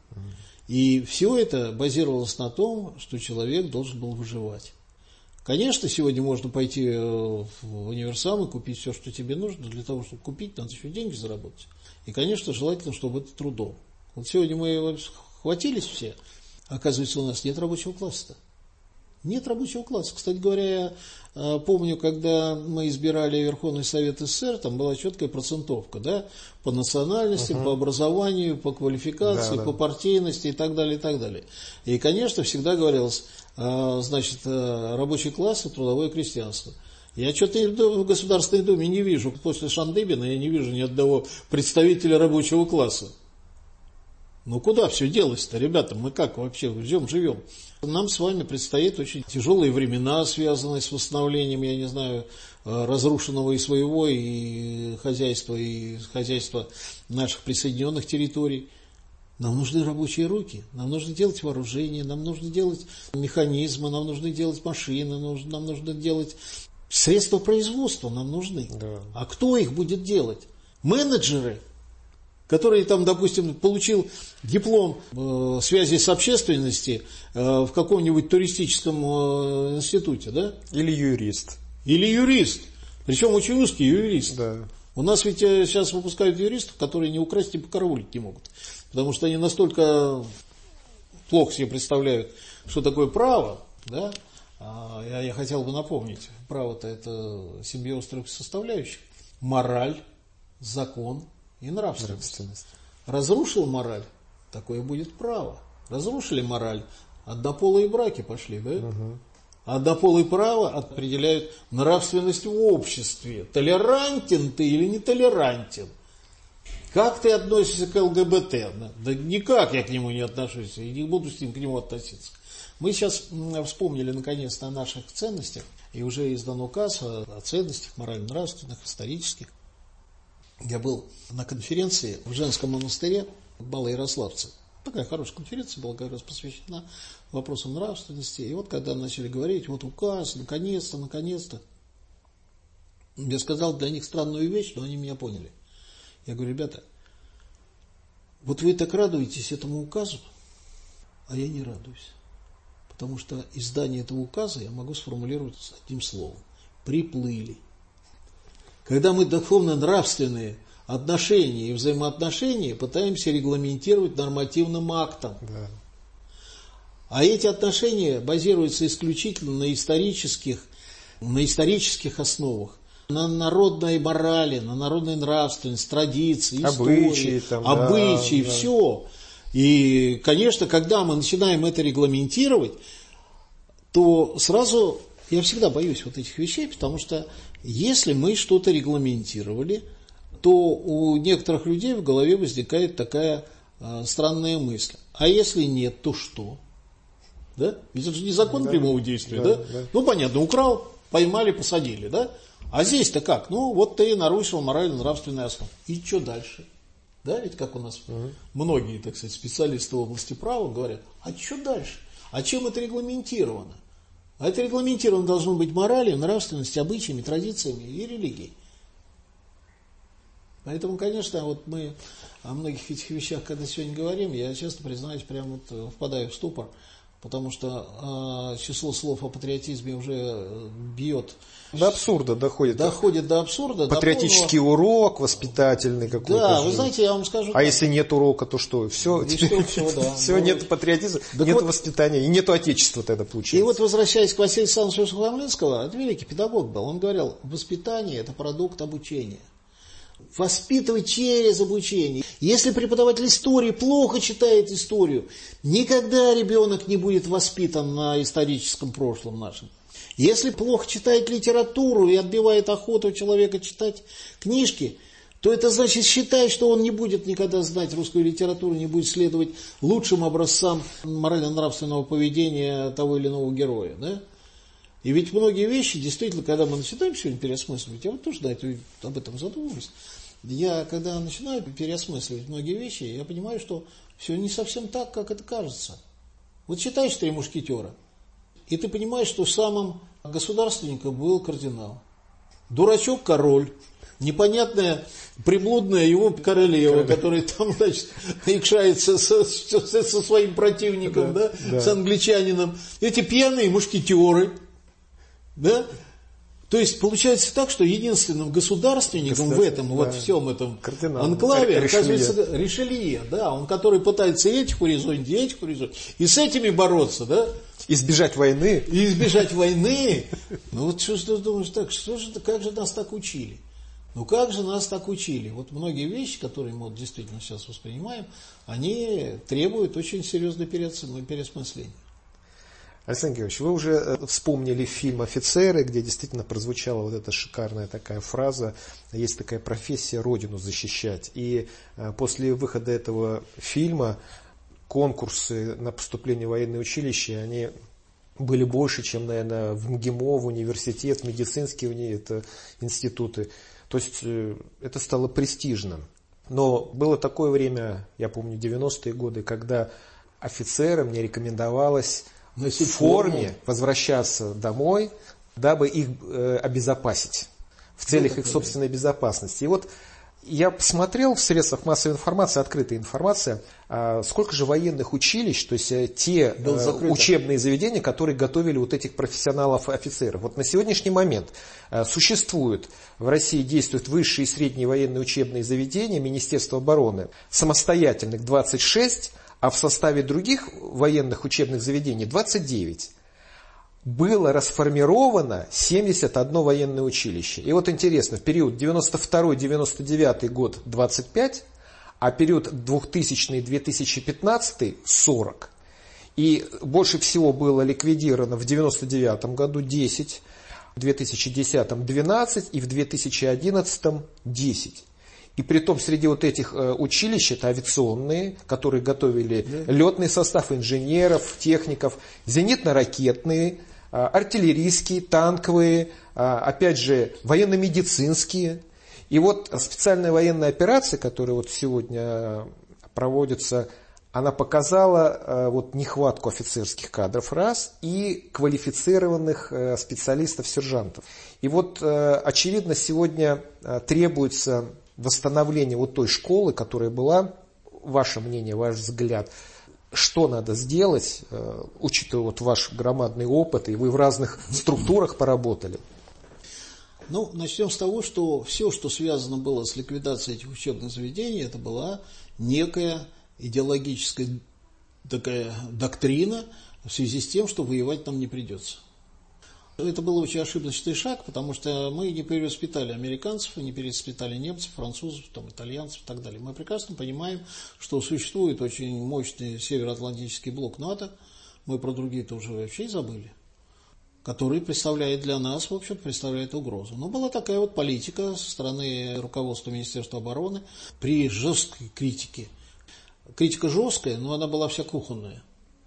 Speaker 5: И все это базировалось на том, что человек должен был выживать. Конечно, сегодня можно пойти в универсам и купить все, что тебе нужно. Для того, чтобы купить, надо еще деньги заработать. И, конечно, желательно, чтобы это трудом. Вот сегодня мы хватились все, оказывается, у нас нет рабочего класса-то. Нет рабочего класса. Кстати говоря, я помню, когда мы избирали Верховный Совет СССР, там была четкая процентовка, да, по национальности, по образованию, по квалификации, по партийности и так далее, и так далее. И, конечно, всегда говорилось, значит, рабочий класс и трудовое крестьянство. Я что-то в Государственной Думе не вижу, после Шандыбина я не вижу ни одного представителя рабочего класса. Ну куда все делось-то, ребята, мы как вообще живем? Нам с вами предстоит очень тяжелые времена, связанные с восстановлением, я не знаю, разрушенного и своего, и хозяйства наших присоединенных территорий. Нам нужны рабочие руки, нам нужно делать вооружение, нам нужно делать механизмы, нам нужно делать машины, нам нужно делать средства производства, нам нужны. Да. А кто их будет делать? Менеджеры, который там, допустим, получил диплом связи с общественностью в каком-нибудь туристическом институте, да?
Speaker 4: Или юрист.
Speaker 5: Или юрист. Причем очень узкий юрист.
Speaker 4: Да.
Speaker 5: У нас ведь сейчас выпускают юристов, которые не украсть и покараулить не могут. Потому что они настолько плохо себе представляют, что такое право, да? Я хотел бы напомнить, право-то это симбиоз трех составляющих. Мораль, закон и нравственность. Разрушил мораль, такое будет право. Разрушили мораль, однополые браки пошли, да? Однополые права определяют нравственность в обществе. Толерантен ты или не толерантен? Как ты относишься к ЛГБТ? Да никак я к нему не отношусь, и не буду с ним к нему относиться. Мы сейчас вспомнили наконец-то о наших ценностях, и уже издан указ о ценностях морально-нравственных, исторических. Я был на конференции в женском монастыре Малоярославце. Такая хорошая конференция была как раз посвящена вопросам нравственности. И вот когда начали говорить, вот указ, наконец-то. Я сказал для них странную вещь, но они меня поняли. Я говорю, ребята, вот вы так радуетесь этому указу, а я не радуюсь. Потому что издание этого указа я могу сформулировать с одним словом. Приплыли. Когда мы духовно-нравственные отношения и взаимоотношения пытаемся регламентировать нормативным актом.
Speaker 4: Да.
Speaker 5: А эти отношения базируются исключительно на исторических основах. На народной морали, на народной нравственности, традиции, истории, обычаи,
Speaker 4: да.
Speaker 5: все. И, конечно, когда мы начинаем это регламентировать, то сразу, я всегда боюсь вот этих вещей, потому что если мы что-то регламентировали, то у некоторых людей в голове возникает такая странная мысль. А если нет, то что? Да? Ведь это же не закон прямого действия, да? Ну, понятно, украл, поймали, посадили, да? А здесь-то как? Ну, вот ты нарушил морально-нравственную основу. И что дальше? Да, ведь как у нас многие, так сказать, специалисты в области права говорят, а что дальше? А чем это регламентировано? А это регламентировано должно быть моралью, нравственностью, обычаями, традициями и религией. Поэтому, конечно, вот мы о многих этих вещах, когда сегодня говорим, я честно признаюсь, прям вот впадаю в ступор, потому что число слов о патриотизме уже бьет.
Speaker 4: До абсурда доходит.
Speaker 5: Доходит до абсурда.
Speaker 4: Патриотический урок, воспитательный какой-то.
Speaker 5: Да, вы знаете, я вам скажу.
Speaker 4: А если нет урока, то что? Все, нет патриотизма, нет воспитания, и нету отечества тогда получается.
Speaker 5: И вот, возвращаясь к Василию Александровичу Сухомлинскому, это великий педагог был, он говорил, воспитание – это продукт обучения. Воспитывать через обучение. Если преподаватель истории плохо читает историю, никогда ребенок не будет воспитан на историческом прошлом нашем. Если плохо читает литературу и отбивает охоту человека читать книжки, то это значит считать, что он не будет никогда знать русскую литературу, не будет следовать лучшим образцам морально-нравственного поведения того или иного героя. Да? И ведь многие вещи, действительно, когда мы начинаем сегодня переосмысливать, я вот тоже об этом задумываюсь, я когда начинаю переосмысливать многие вещи, я понимаю, что все не совсем так, как это кажется. Вот читаешь «Три мушкетера», и ты понимаешь, что самым государственником был кардинал. Дурачок король, непонятная приблудная его королева, которая там, значит, икшается со своим противником, с англичанином. Эти пьяные мушкетеры, да? То есть получается так, что единственным государственником в этом, да, вот всем этом анклаве оказывается Ришелье, да, он который пытается этих урезонить, и с этими бороться, да.
Speaker 4: Избежать войны.
Speaker 5: И избежать войны. Ну вот что ты думаешь, так, как же нас так учили? Ну как же нас так учили? Вот многие вещи, которые мы вот действительно сейчас воспринимаем, они требуют очень серьезного переосмысления.
Speaker 4: Александр Георгиевич, вы уже вспомнили фильм «Офицеры», где действительно прозвучала вот эта шикарная такая фраза: есть такая профессия — родину защищать. И после выхода этого фильма конкурсы на поступление в военное училище, они были больше, чем, наверное, в МГИМО, в университет, в медицинские институты. То есть это стало престижным. Но было такое время, я помню, 90-е годы, когда офицерам не рекомендовалось в форме возвращаться домой, дабы их обезопасить, в целях их собственной безопасности. И вот я посмотрел в средствах массовой информации, открытая информация, сколько же военных училищ, то есть те учебные заведения, которые готовили вот этих профессионалов-офицеров. Вот на сегодняшний момент существует, в России действуют высшие и средние военные учебные заведения Министерства обороны, самостоятельных 26, а в составе других военных учебных заведений 29. Было расформировано 71 военное училище. И вот интересно, в период 92-99 год 25, а период 2000-2015 40. И больше всего было ликвидировано в 99 году 10, в 2010 12 и в 2011 10. И при том среди вот этих училищ, это авиационные, которые готовили летный состав, инженеров, техников, зенитно-ракетные, артиллерийские, танковые, опять же, военно-медицинские. И вот специальная военная операция, которая вот сегодня проводится, она показала вот нехватку офицерских кадров раз и квалифицированных специалистов-сержантов. И вот, очевидно, сегодня требуется восстановление вот той школы, которая была. Ваше мнение, ваш взгляд, что надо сделать, учитывая вот ваш громадный опыт, и вы в разных структурах поработали?
Speaker 5: Ну, начнем с того, что все, что связано было с ликвидацией этих учебных заведений, это была некая идеологическая такая доктрина в связи с тем, что воевать нам не придется. Это был очень ошибочный шаг, потому что мы не перевоспитали американцев, не перевоспитали немцев, французов, итальянцев и так далее. Мы прекрасно понимаем, что существует очень мощный Североатлантический блок НАТО, мы про другие-то уже вообще забыли, который представляет для нас, в общем, представляет угрозу. Но была такая вот политика со стороны руководства Министерства обороны при жесткой критике. Критика жесткая, но она была вся кухонная.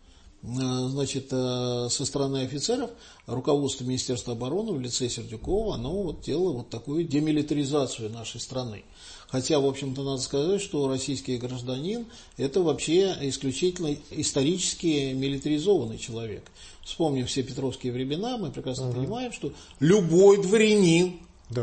Speaker 5: Значит, со стороны офицеров руководство Министерства обороны в лице Сердюкова, оно вот делало вот такую демилитаризацию нашей страны. Хотя, в общем-то, надо сказать, что российский гражданин – это вообще исключительно исторически милитаризованный человек. Вспомним все петровские времена, мы прекрасно понимаем, что любой дворянин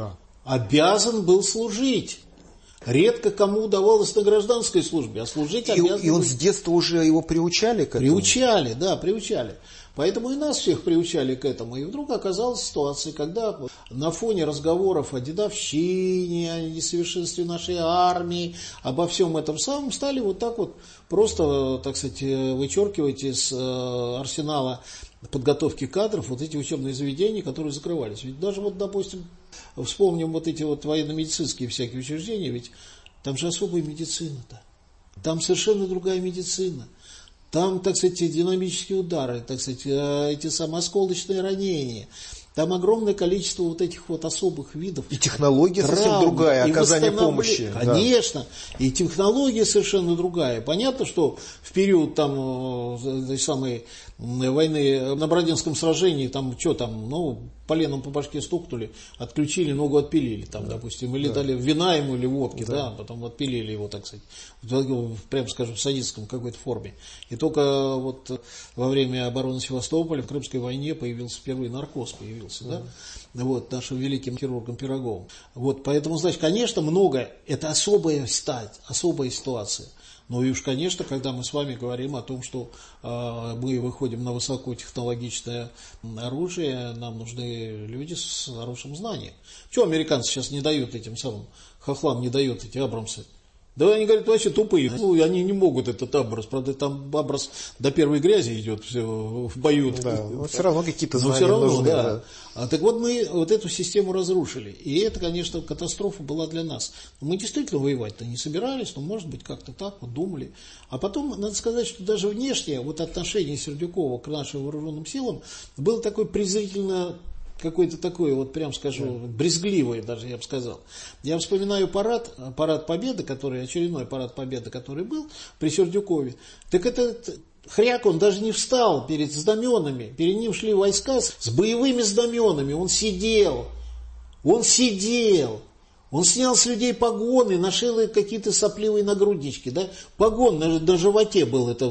Speaker 5: обязан был служить. Редко кому удавалось на гражданской службе, а служить обязан.
Speaker 4: И он с детства уже его приучали к этому?
Speaker 5: Приучали. Поэтому и нас всех приучали к этому. И вдруг оказалась ситуация, когда на фоне разговоров о дедовщине, о несовершенстве нашей армии, обо всем этом самом стали вот так вот просто, так сказать, вычеркивать из арсенала подготовки кадров вот эти учебные заведения, которые закрывались. Ведь даже вот, допустим, вспомним вот эти вот военно-медицинские всякие учреждения, ведь там же особая медицина-то. Там совершенно другая медицина. Там, так сказать, динамические удары, так сказать, эти самые осколочные ранения. Там огромное количество вот этих вот особых видов.
Speaker 4: И технология совсем другая, оказание помощи.
Speaker 5: Конечно, и технология совершенно другая. Понятно, что в период там, той самой войны на Бородинском сражении, там, что там, поленом по башке стукнули, отключили, ногу отпилили, там, допустим, или дали вина ему или водки, потом отпилили его, так сказать, прямо скажем, в садистском какой-то форме. И только вот во время обороны Севастополя в Крымской войне появился впервые наркоз, вот, нашим великим хирургом Пироговым. Вот, поэтому, значит, конечно, многое, это особая ситуация. Ну и уж, конечно, когда мы с вами говорим о том, что мы выходим на высокотехнологичное оружие, нам нужны люди с хорошим знанием. Чего американцы сейчас не дают этим самым хохлам, не дают эти Абрамсы? Да они говорят, вообще тупые. Ну, они не могут этот Абрас. Правда, там Абрас до первой грязи идет все в бою.
Speaker 4: Да, но все равно какие-то
Speaker 5: но
Speaker 4: знания
Speaker 5: все равно,
Speaker 4: нужны.
Speaker 5: да. Так вот, мы вот эту систему разрушили. И это, конечно, катастрофа была для нас. Мы действительно воевать-то не собирались, но, может быть, как-то так вот думали. А потом, надо сказать, что даже внешнее вот отношение Сердюкова к нашим вооруженным силам было такое презрительно... какой-то такой, вот прям скажу, брезгливый даже, я бы сказал. Я вспоминаю парад Победы, очередной парад Победы, который был при Сердюкове. Так этот хряк, он даже не встал перед знаменами, перед ним шли войска с боевыми знаменами, он сидел, он снял с людей погоны, нашил какие-то сопливые нагруднички, да? Погон на животе был это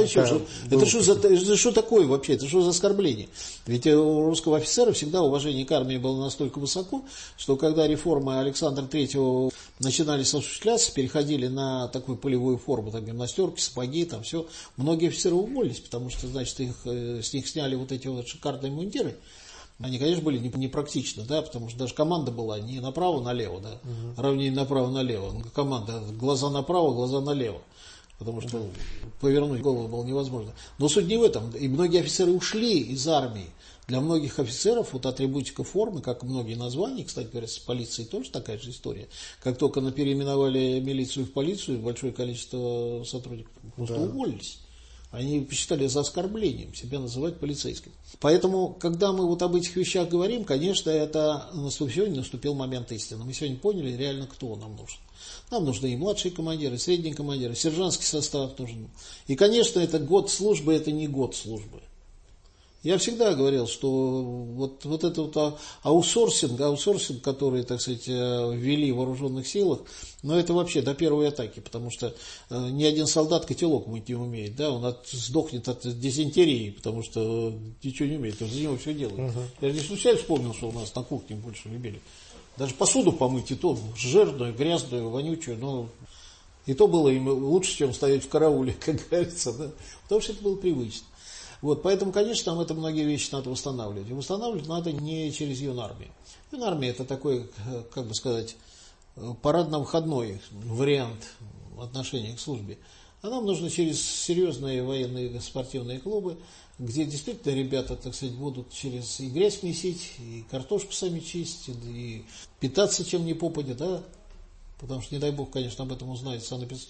Speaker 5: что такое вообще, это что за оскорбление? Ведь у русского офицера всегда уважение к армии было настолько высоко, что когда реформы Александра III начинали осуществляться, переходили на такую полевую форму, там гимнастерки, сапоги, там все, многие офицеры уволились, потому что, значит, с них сняли вот эти вот шикарные мундиры. Они, конечно, были непрактичны, да, потому что даже команда была не направо-налево, да, равнее направо-налево. Команда глаза направо, глаза налево, потому что повернуть голову было невозможно. Но суть не в этом. И многие офицеры ушли из армии. Для многих офицеров вот атрибутика формы, как и многие названия, кстати говоря, с полицией тоже такая же история. Как только переименовали милицию в полицию, большое количество сотрудников просто уволились. Они посчитали за оскорблением себя называть полицейским. Поэтому, когда мы вот об этих вещах говорим, конечно, сегодня наступил момент истины. Мы сегодня поняли реально, кто нам нужен. Нам нужны и младшие командиры, и средние командиры, сержантский состав нужен. И, конечно, это год службы, это не год службы. Я всегда говорил, что вот это вот аутсорсинг, который, так сказать, ввели в вооруженных силах, но это вообще до первой атаки, потому что ни один солдат котелок мыть не умеет, да, он сдохнет от дизентерии, потому что ничего не умеет, он за него все делает. Я не случайно вспомнил, что у нас на кухне больше любили. Даже посуду помыть, и то жирную, грязную, вонючую, но и то было им лучше, чем стоять в карауле, как говорится, да, потому что это было привычно. Вот, поэтому, конечно, там это многие вещи надо восстанавливать. И восстанавливать надо не через юнармию. Юнармия — это такой, как бы сказать, парадно-выходной вариант отношения к службе. А нам нужно через серьезные военные спортивные клубы, где действительно ребята, так сказать, будут через и грязь месить, и картошку сами чистить, и питаться чем ни попадя, да. Потому что, не дай бог, конечно, об этом узнает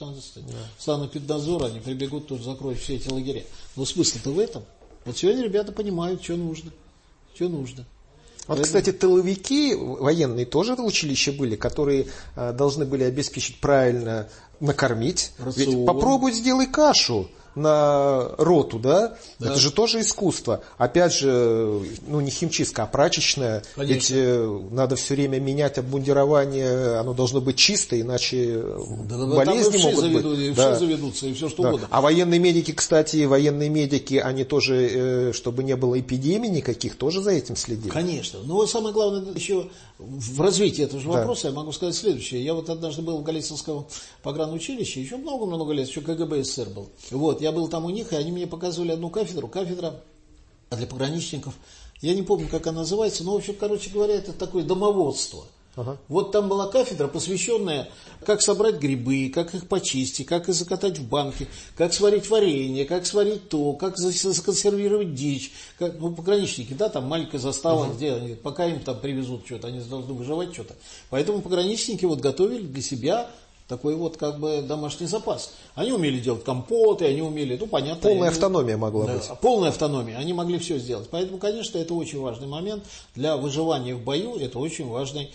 Speaker 5: Санэпиднадзор, они прибегут, тут закроют все эти лагеря. Но смысл-то в этом. Вот сегодня ребята понимают, что нужно. Вот,
Speaker 4: поэтому... кстати, тыловики военные тоже в училище были, которые должны были обеспечить правильно накормить.
Speaker 5: Рацион.
Speaker 4: Ведь попробуй сделай кашу на роту, да? Это же тоже искусство. Опять же, не химчистка, а прачечная.
Speaker 5: Конечно.
Speaker 4: Ведь надо все время менять обмундирование, оно должно быть чистое, иначе болезни могут быть.
Speaker 5: Все заведутся, и все что угодно.
Speaker 4: А военные медики, кстати, они тоже, чтобы не было эпидемий никаких, тоже за этим следили.
Speaker 5: Конечно. Но самое главное еще в развитии этого же вопроса я могу сказать следующее. Я вот однажды был в Голицынском погранучилище, еще много-много лет, еще КГБ СССР был. Вот, я был там у них, и они мне показывали одну кафедру для пограничников. Я не помню, как она называется, но, в общем, короче говоря, это такое домоводство. Вот там была кафедра, посвященная, как собрать грибы, как их почистить, как их закатать в банки, как сварить варенье, как сварить то, как законсервировать дичь. Пограничники, да, там маленькая застава, где они, пока им там привезут что-то, они должны выживать что-то. Поэтому пограничники вот готовили для себя такой вот как бы домашний запас. Они умели делать компоты, они умели, понятно.
Speaker 4: Полная автономия могла быть.
Speaker 5: Полная автономия, они могли все сделать. Поэтому, конечно, это очень важный момент для выживания в бою, это очень важный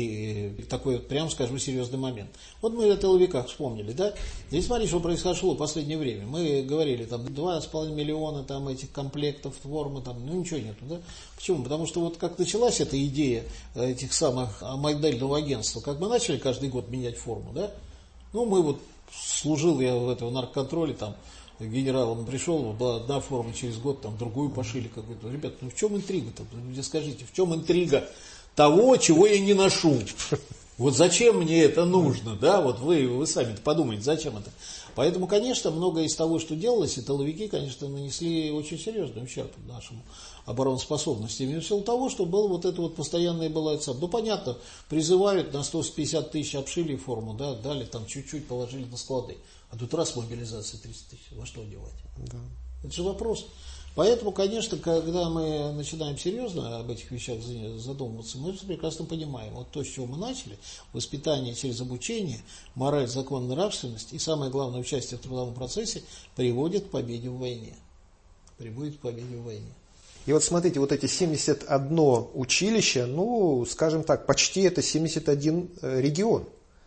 Speaker 5: и такой, прям скажу, серьезный момент. Вот мы о тыловиках вспомнили, да? И смотри, что произошло в последнее время. Мы говорили, там 2,5 миллиона там этих комплектов формы, там, ничего нету, да? Почему? Потому что вот как началась эта идея этих самых модельного агентства, как мы начали каждый год менять форму, да? Служил я в этом наркоконтроле, там, генералом пришел, была одна форма, через год там другую пошили какую-то. Ребята, в чем интрига-то? Скажите, в чем интрига того, чего я не ношу? Вот зачем мне это нужно, да, вот вы сами подумайте, зачем это. Поэтому, конечно, многое из того, что делалось, и тыловики, конечно, нанесли очень серьезный ущерб нашему обороноспособности. Именно в силу того, что было вот это вот постоянное было это. Ну, понятно, призывают на 150 тысяч, обшили форму, да, дали там чуть-чуть, положили на склады. А тут раз мобилизация 30 тысяч, во что одевать? Да. Это же вопрос. Поэтому, конечно, когда мы начинаем серьезно об этих вещах задумываться, мы прекрасно понимаем, вот то, с чего мы начали, воспитание через обучение, мораль, закон, нравственность и самое главное участие в трудовом процессе приводит к победе в войне. Приводит к победе в войне.
Speaker 4: И вот смотрите, вот эти 71 училище, ну, скажем так, почти это 71 регион.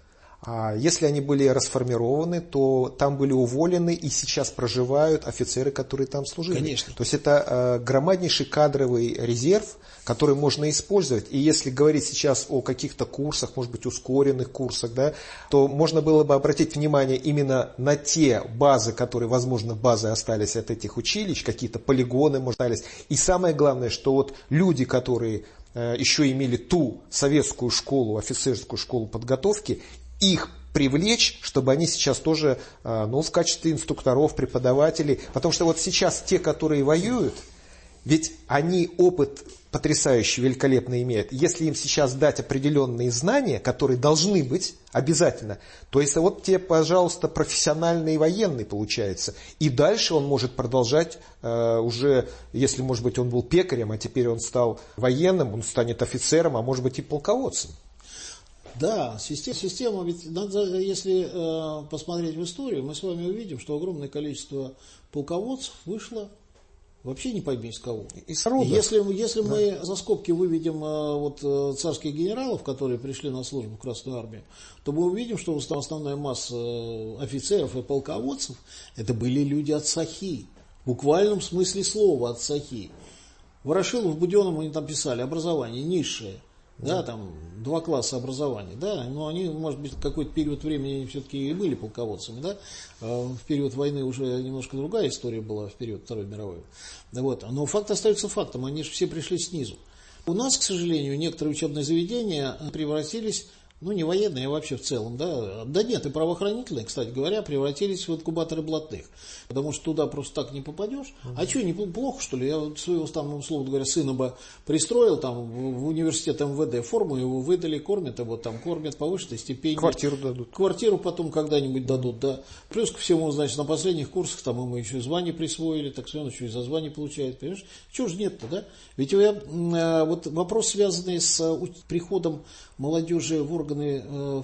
Speaker 4: А если они были расформированы, то там были уволены и сейчас проживают офицеры, которые там служили.
Speaker 5: Конечно.
Speaker 4: То есть это громаднейший кадровый резерв, который можно использовать. И если говорить сейчас о каких-то курсах, может быть, ускоренных курсах, да, то можно было бы обратить внимание именно на те базы, которые, возможно, базы остались от этих училищ, какие-то полигоны, может, остались. И самое главное, что вот люди, которые еще имели ту советскую школу, офицерскую школу подготовки, их привлечь, чтобы они сейчас тоже, ну, в качестве инструкторов, преподавателей, потому что вот сейчас те, которые воюют, ведь они опыт потрясающий, великолепно имеют. Если им сейчас дать определенные знания, которые должны быть обязательно, то есть вот те, пожалуйста, профессиональный военный получается. И дальше он может продолжать уже, если, может быть, он был пекарем, а теперь он стал военным, он станет офицером, а может быть и полководцем.
Speaker 5: Да, система, ведь надо, если посмотреть в историю, мы с вами увидим, что огромное количество полководцев вышло вообще не пойми из кого. Из рода. Если мы за скобки выведем вот царских генералов, которые пришли на службу в Красную армию, то мы увидим, что основная масса офицеров и полководцев это были люди от сахи, в буквальном смысле слова от сахи. Ворошилов, Буденному они там писали образование низшее. Да, там 2 класса образования, да, но они, может быть, какой-то период времени все-таки и были полководцами, да, в период войны уже немножко другая история была, в период Второй мировой, вот, но факт остается фактом, они же все пришли снизу. У нас, к сожалению, некоторые учебные заведения превратились, ну, не военные, а вообще в целом, да нет, и правоохранительные, кстати говоря, превратились в инкубаторы блатных, потому что туда просто так не попадешь. А что, неплохо, что ли? Я вот своего, там, условно говоря, сына бы пристроил там в университет МВД форму, его выдали, кормят, его там кормят повышенной стипендии.
Speaker 4: Квартиру дадут.
Speaker 5: Квартиру потом когда-нибудь дадут, да. Плюс ко всему, значит, на последних курсах там ему еще звание присвоили, так что он еще и за звание получает, понимаешь? Чего же нет-то, да? Ведь вот вопрос, связанный с приходом молодежи в органы,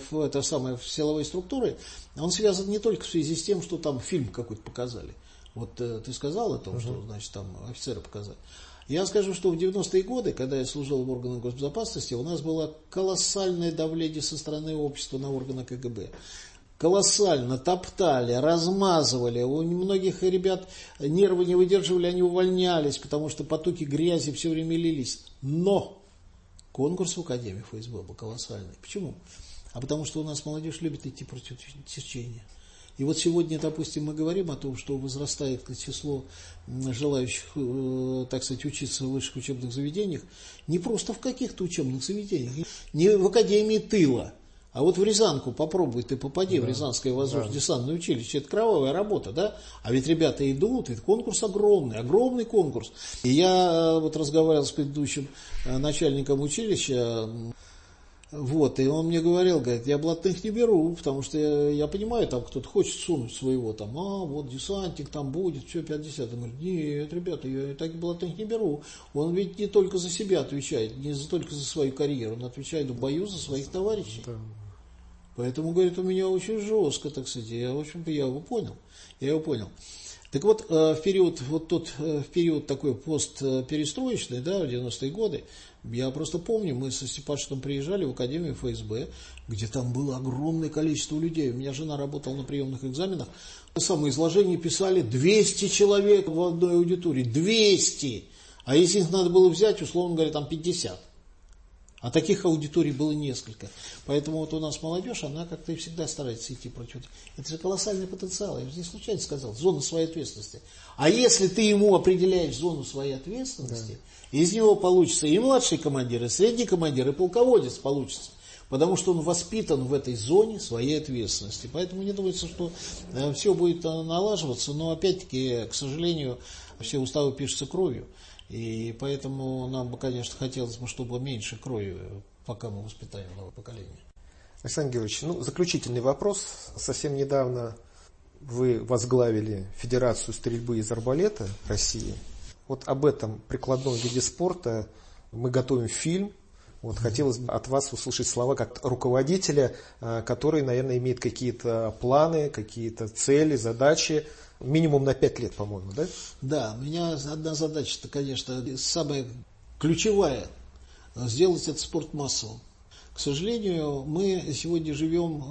Speaker 5: в силовые структуры, он связан не только в связи с тем, что там фильм какой-то показали. Вот ты сказал о том, что, значит, там офицеры показали. Я скажу, что в 90-е годы, когда я служил в органах госбезопасности, у нас было колоссальное давление со стороны общества на органы КГБ. Колоссально топтали, размазывали. У многих ребят нервы не выдерживали, они увольнялись, потому что потоки грязи все время лились. Но конкурс в Академии ФСБ был колоссальный. Почему? А потому что у нас молодежь любит идти против течения. И вот сегодня, допустим, мы говорим о том, что возрастает число желающих, так сказать, учиться в высших учебных заведениях, не просто в каких-то учебных заведениях, не в Академии тыла, а вот в Рязанку попробуй ты попади, в Рязанское воздушно-десантное училище. Это кровавая работа, да? А ведь ребята идут, ведь конкурс огромный, огромный конкурс. И я вот разговаривал с предыдущим начальником училища, вот, и он мне говорил, говорит, я блатных не беру, потому что я понимаю, там кто-то хочет сунуть своего, там, вот десантник там будет, все, 50. Я говорю, нет, ребята, я так блатных не беру. Он ведь не только за себя отвечает, не только за свою карьеру, он отвечает в бою за своих товарищей. Да. Поэтому, говорит, у меня очень жестко, так сказать, я его понял. Так вот, в период такой постперестроечный, да, в 90-е годы, я просто помню, мы со Степашиным приезжали в Академию ФСБ, где там было огромное количество людей. У меня жена работала на приемных экзаменах. Самоизложение писали 200 человек в одной аудитории. 200! А из них надо было взять, условно говоря, там 50. А таких аудиторий было несколько. Поэтому вот у нас молодежь, она как-то и всегда старается идти против. Это же колоссальный потенциал. Я же не случайно сказал, зона своей ответственности. А если ты ему определяешь зону своей ответственности, из него получится и младший командир, и средний командир, и полководец получится. потому что он воспитан в этой зоне своей ответственности. Поэтому не думается, что все будет налаживаться, но опять-таки, к сожалению, все уставы пишутся кровью. И поэтому нам бы, конечно, хотелось бы, чтобы меньше крови, пока мы воспитаем новое поколение.
Speaker 4: Александр Георгиевич, заключительный вопрос. Совсем недавно вы возглавили Федерацию стрельбы из арбалета России. Вот об этом прикладном виде спорта мы готовим фильм. Вот хотелось бы от вас услышать слова как руководителя, который, наверное, имеет какие-то планы, какие-то цели, задачи. Минимум на 5 лет, по-моему, да?
Speaker 5: Да, у меня одна задача-то, конечно, самая ключевая – сделать этот спорт массовым. К сожалению, мы сегодня живем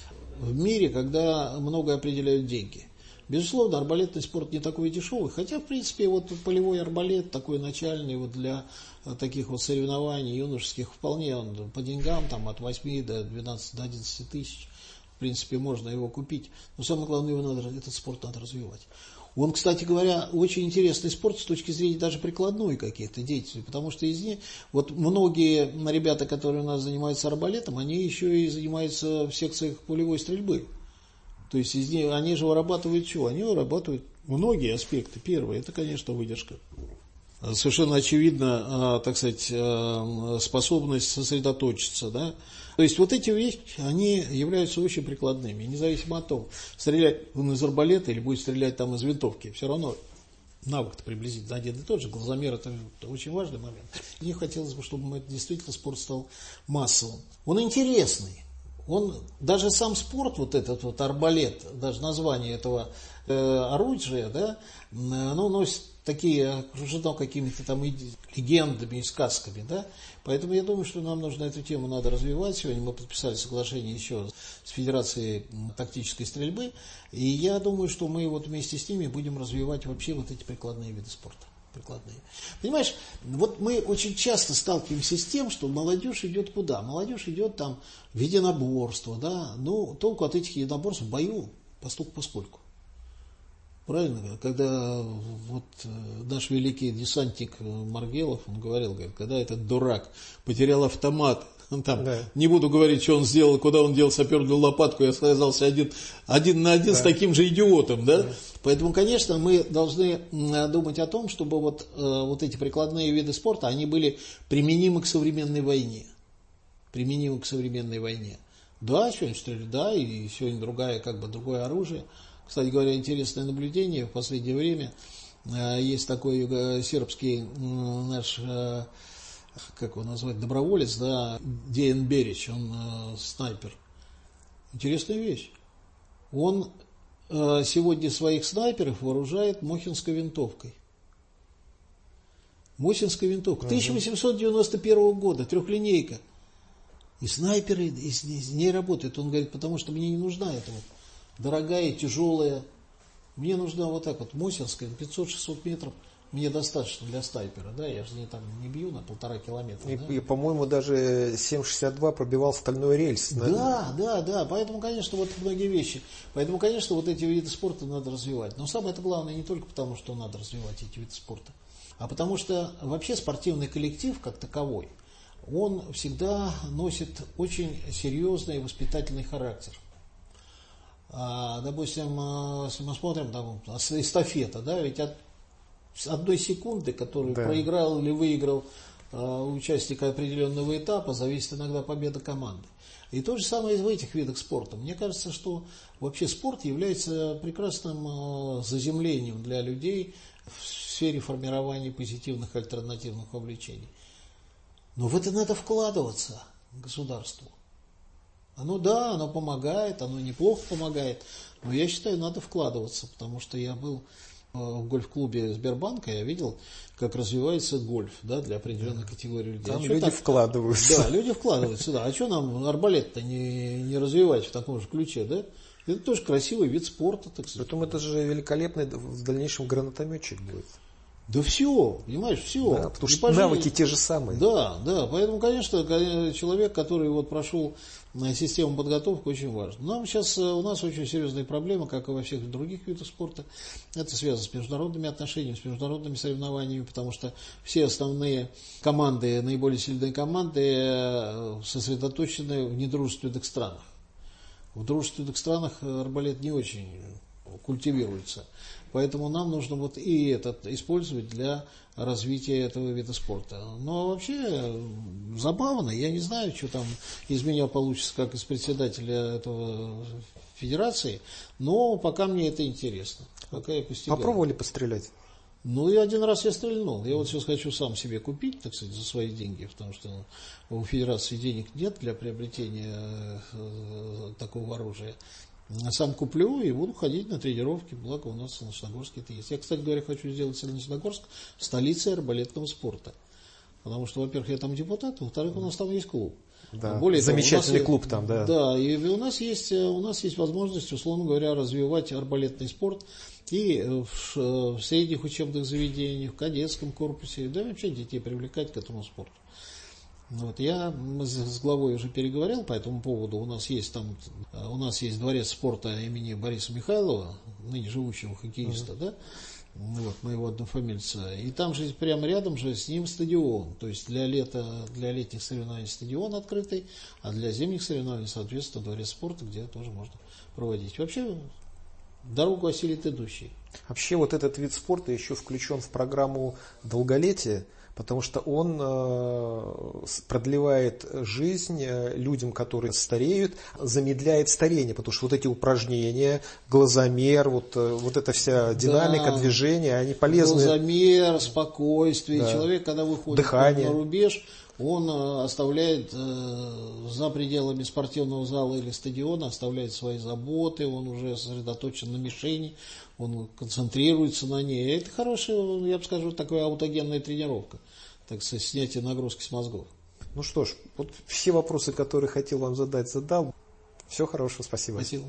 Speaker 5: в мире, когда многое определяют деньги. Безусловно, арбалетный спорт не такой дешевый, хотя, в принципе, вот полевой арбалет, такой начальный вот для таких вот соревнований юношеских, вполне он по деньгам там, от 8 до 12, до 11 тысяч. В принципе, можно его купить. Но самое главное, этот спорт надо развивать. Он, кстати говоря, очень интересный спорт с точки зрения даже прикладной каких-то деятелей, потому что из них, вот многие ребята, которые у нас занимаются арбалетом, они еще и занимаются в секциях полевой стрельбы. То есть из них, они же вырабатывают что? Они вырабатывают многие аспекты. Первое, это, конечно, выдержка. Совершенно очевидно, так сказать, способность сосредоточиться, да. То есть вот эти вещи, они являются очень прикладными, независимо от того, стрелять он из арбалета или будет стрелять там из винтовки, все равно навык-то приблизительно один и тот же, глазомер это очень важный момент. Мне хотелось бы, чтобы действительно спорт стал массовым. Он интересный, он, даже сам спорт, вот этот вот арбалет, даже название этого оружия, да, оно носит такие, окружено какими-то там легендами и сказками, да, поэтому я думаю, что нам нужно эту тему надо развивать. Сегодня мы подписали соглашение еще с Федерацией тактической стрельбы, и я думаю, что мы вот вместе с ними будем развивать вообще вот эти прикладные виды спорта. Прикладные. Понимаешь, вот мы очень часто сталкиваемся с тем, что молодежь идет куда? Молодежь идет там в единоборство, да, ну, толку от этих единоборств в бою постольку-поскольку. Правильно, когда вот наш великий десантник Маргелов, он говорил, когда этот дурак потерял автомат, он там, да. Не буду говорить, что он сделал, куда он дел саперную лопатку, я оказался один на один, да. С таким же идиотом, да? Да. Поэтому, конечно, мы должны думать о том, чтобы вот эти прикладные виды спорта, они были применимы к современной войне. Применимы к современной войне. Да, сегодня стреляют, да, и сегодня другое оружие. Кстати говоря, интересное наблюдение в последнее время. Есть такой сербский наш, как его назвать, доброволец, да, Деян Берич, он снайпер. Интересная вещь. Он сегодня своих снайперов вооружает Мохинской винтовкой. Мохинская винтовка. 1891 года, трехлинейка. И снайперы из ней работают. Он говорит, потому что мне не нужна эта вот дорогая, тяжелая. Мне нужна вот так вот Мосинская, 500-600 метров. Мне достаточно для снайпера, да, я же не бью на 1,5 километра.
Speaker 4: И, по-моему, даже 7,62 пробивал стальной рельс.
Speaker 5: Да, поэтому, конечно, вот многие вещи. Поэтому, конечно, вот эти виды спорта надо развивать. Но самое главное не только потому, что надо развивать эти виды спорта, а потому что вообще спортивный коллектив, как таковой, он всегда носит очень серьезный воспитательный характер. Допустим, если мы смотрим, там, эстафета, да, ведь от одной секунды, которую проиграл или выиграл участник определенного этапа, зависит иногда победа команды. И то же самое в этих видах спорта. Мне кажется, что вообще спорт является прекрасным заземлением для людей в сфере формирования позитивных альтернативных увлечений. Но в это надо вкладываться государству. Оно помогает, оно неплохо помогает, но я считаю, надо вкладываться, потому что я был в гольф-клубе Сбербанка, я видел, как развивается гольф, да, для определенной категории людей.
Speaker 4: Там люди вкладываются.
Speaker 5: Да, люди вкладываются, да. А что нам арбалет-то не развивать в таком же ключе, да? Это тоже красивый вид спорта, так сказать.
Speaker 4: Притом это же великолепный в дальнейшем гранатометчик будет.
Speaker 5: Да все, понимаешь, все.
Speaker 4: Да, потому что навыки те же самые.
Speaker 5: Да, поэтому, конечно, человек, который вот прошел систему подготовки, очень важен. Нам сейчас, у нас очень серьезные проблемы, как и во всех других видах спорта. Это связано с международными отношениями, с международными соревнованиями, потому что все основные команды, наиболее сильные команды сосредоточены в недружественных странах. В дружественных странах арбалет не очень культивируется. Поэтому нам нужно вот и этот использовать для развития этого вида спорта. Но вообще забавно. Я не знаю, что там из меня получится, как из председателя этого федерации, но пока мне это интересно. Пока я постигаю.
Speaker 4: Попробовали пострелять?
Speaker 5: Ну, и один раз я стрельнул. Я вот сейчас хочу сам себе купить, так сказать, за свои деньги, потому что у федерации денег нет для приобретения такого оружия. Сам куплю и буду ходить на тренировки, благо у нас в Солнечногорске это есть. Я, кстати говоря, хочу сделать Солнечногорск столицей арбалетного спорта. Потому что, во-первых, я там депутат, во-вторых, у нас там есть клуб.
Speaker 4: Да,
Speaker 5: более
Speaker 4: замечательный
Speaker 5: того,
Speaker 4: клуб там, да.
Speaker 5: Да, и у нас есть возможность, условно говоря, развивать арбалетный спорт и в средних учебных заведениях, в кадетском корпусе, да вообще детей привлекать к этому спорту. Вот, я с главой уже переговорил по этому поводу. У нас есть дворец спорта имени Бориса Михайлова, ныне живущего хоккеиста, да, вот, моего однофамильца. И там же прямо рядом же с ним стадион. То есть для летних соревнований стадион открытый, а для зимних соревнований, соответственно, дворец спорта, где тоже можно проводить. Вообще дорогу осилит идущий.
Speaker 4: Вообще вот этот вид спорта еще включен в программу долголетия, потому что он продлевает жизнь людям, которые стареют, замедляет старение, потому что вот эти упражнения, глазомер, вот эта вся динамика, да, движения, они полезны.
Speaker 5: Глазомер, спокойствие. Да. Человек, когда выходит на рубеж, он оставляет за пределами спортивного зала или стадиона, оставляет свои заботы, он уже сосредоточен на мишени, он концентрируется на ней. Это хорошая, я бы скажу, такая аутогенная тренировка, так сказать, снятие нагрузки с мозгов.
Speaker 4: Ну что ж, вот все вопросы, которые хотел вам задать, задал. Всего хорошего, спасибо.
Speaker 5: Спасибо.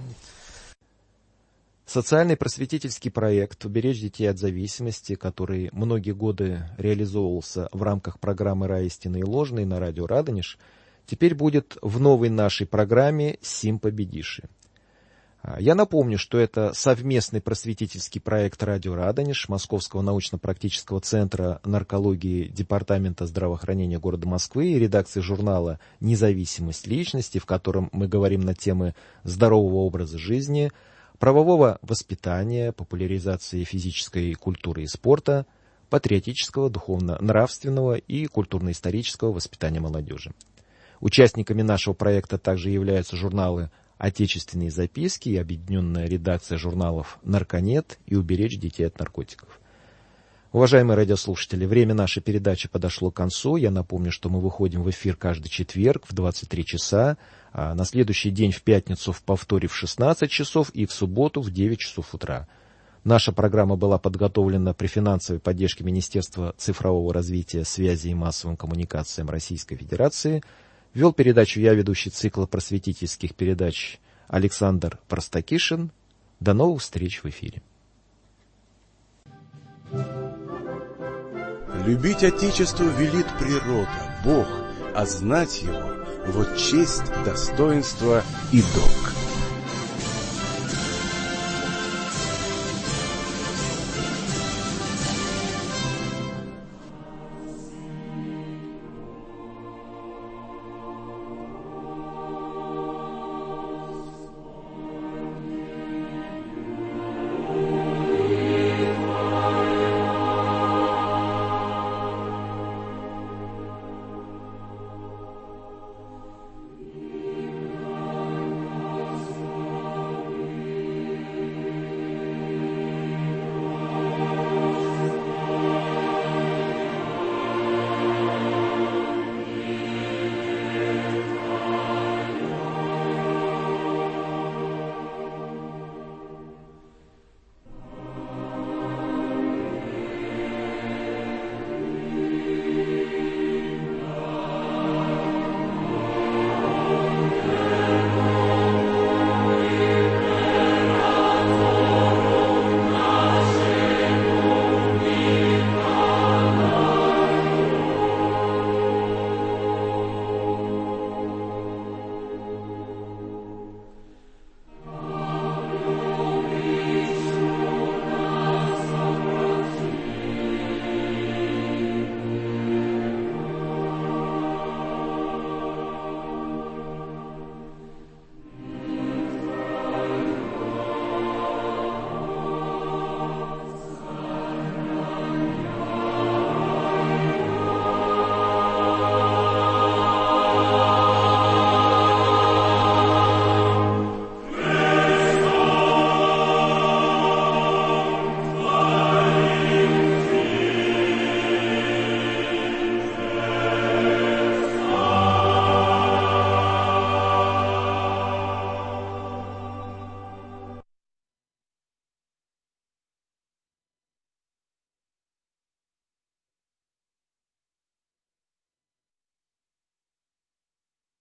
Speaker 3: Социальный просветительский проект «Уберечь детей от зависимости», который многие годы реализовывался в рамках программы «Рай истинный и ложный» на радио «Радонеж», теперь будет в новой нашей программе «Сим победиши». Я напомню, что это совместный просветительский проект радио «Радонеж», Московского научно-практического центра наркологии Департамента здравоохранения города Москвы и редакции журнала «Независимость личности», в котором мы говорим на темы здорового образа жизни, правового воспитания, популяризации физической культуры и спорта, патриотического, духовно-нравственного и культурно-исторического воспитания молодежи. Участниками нашего проекта также являются журналы «Отечественные записки» и объединенная редакция журналов «Нарконет» и «Уберечь детей от наркотиков». Уважаемые радиослушатели, время нашей передачи подошло к концу. Я напомню, что мы выходим в эфир каждый четверг в 23 часа, а на следующий день в пятницу в повторе в 16 часов и в субботу в 9 часов утра. Наша программа была подготовлена при финансовой поддержке Министерства цифрового развития, связи и массовым коммуникациям Российской Федерации. Вел передачу я, ведущий цикла просветительских передач Александр Простакишин. До новых встреч в эфире.
Speaker 2: Любить Отечество велит природа, Бог, а знать Его – вот честь, достоинство и долг.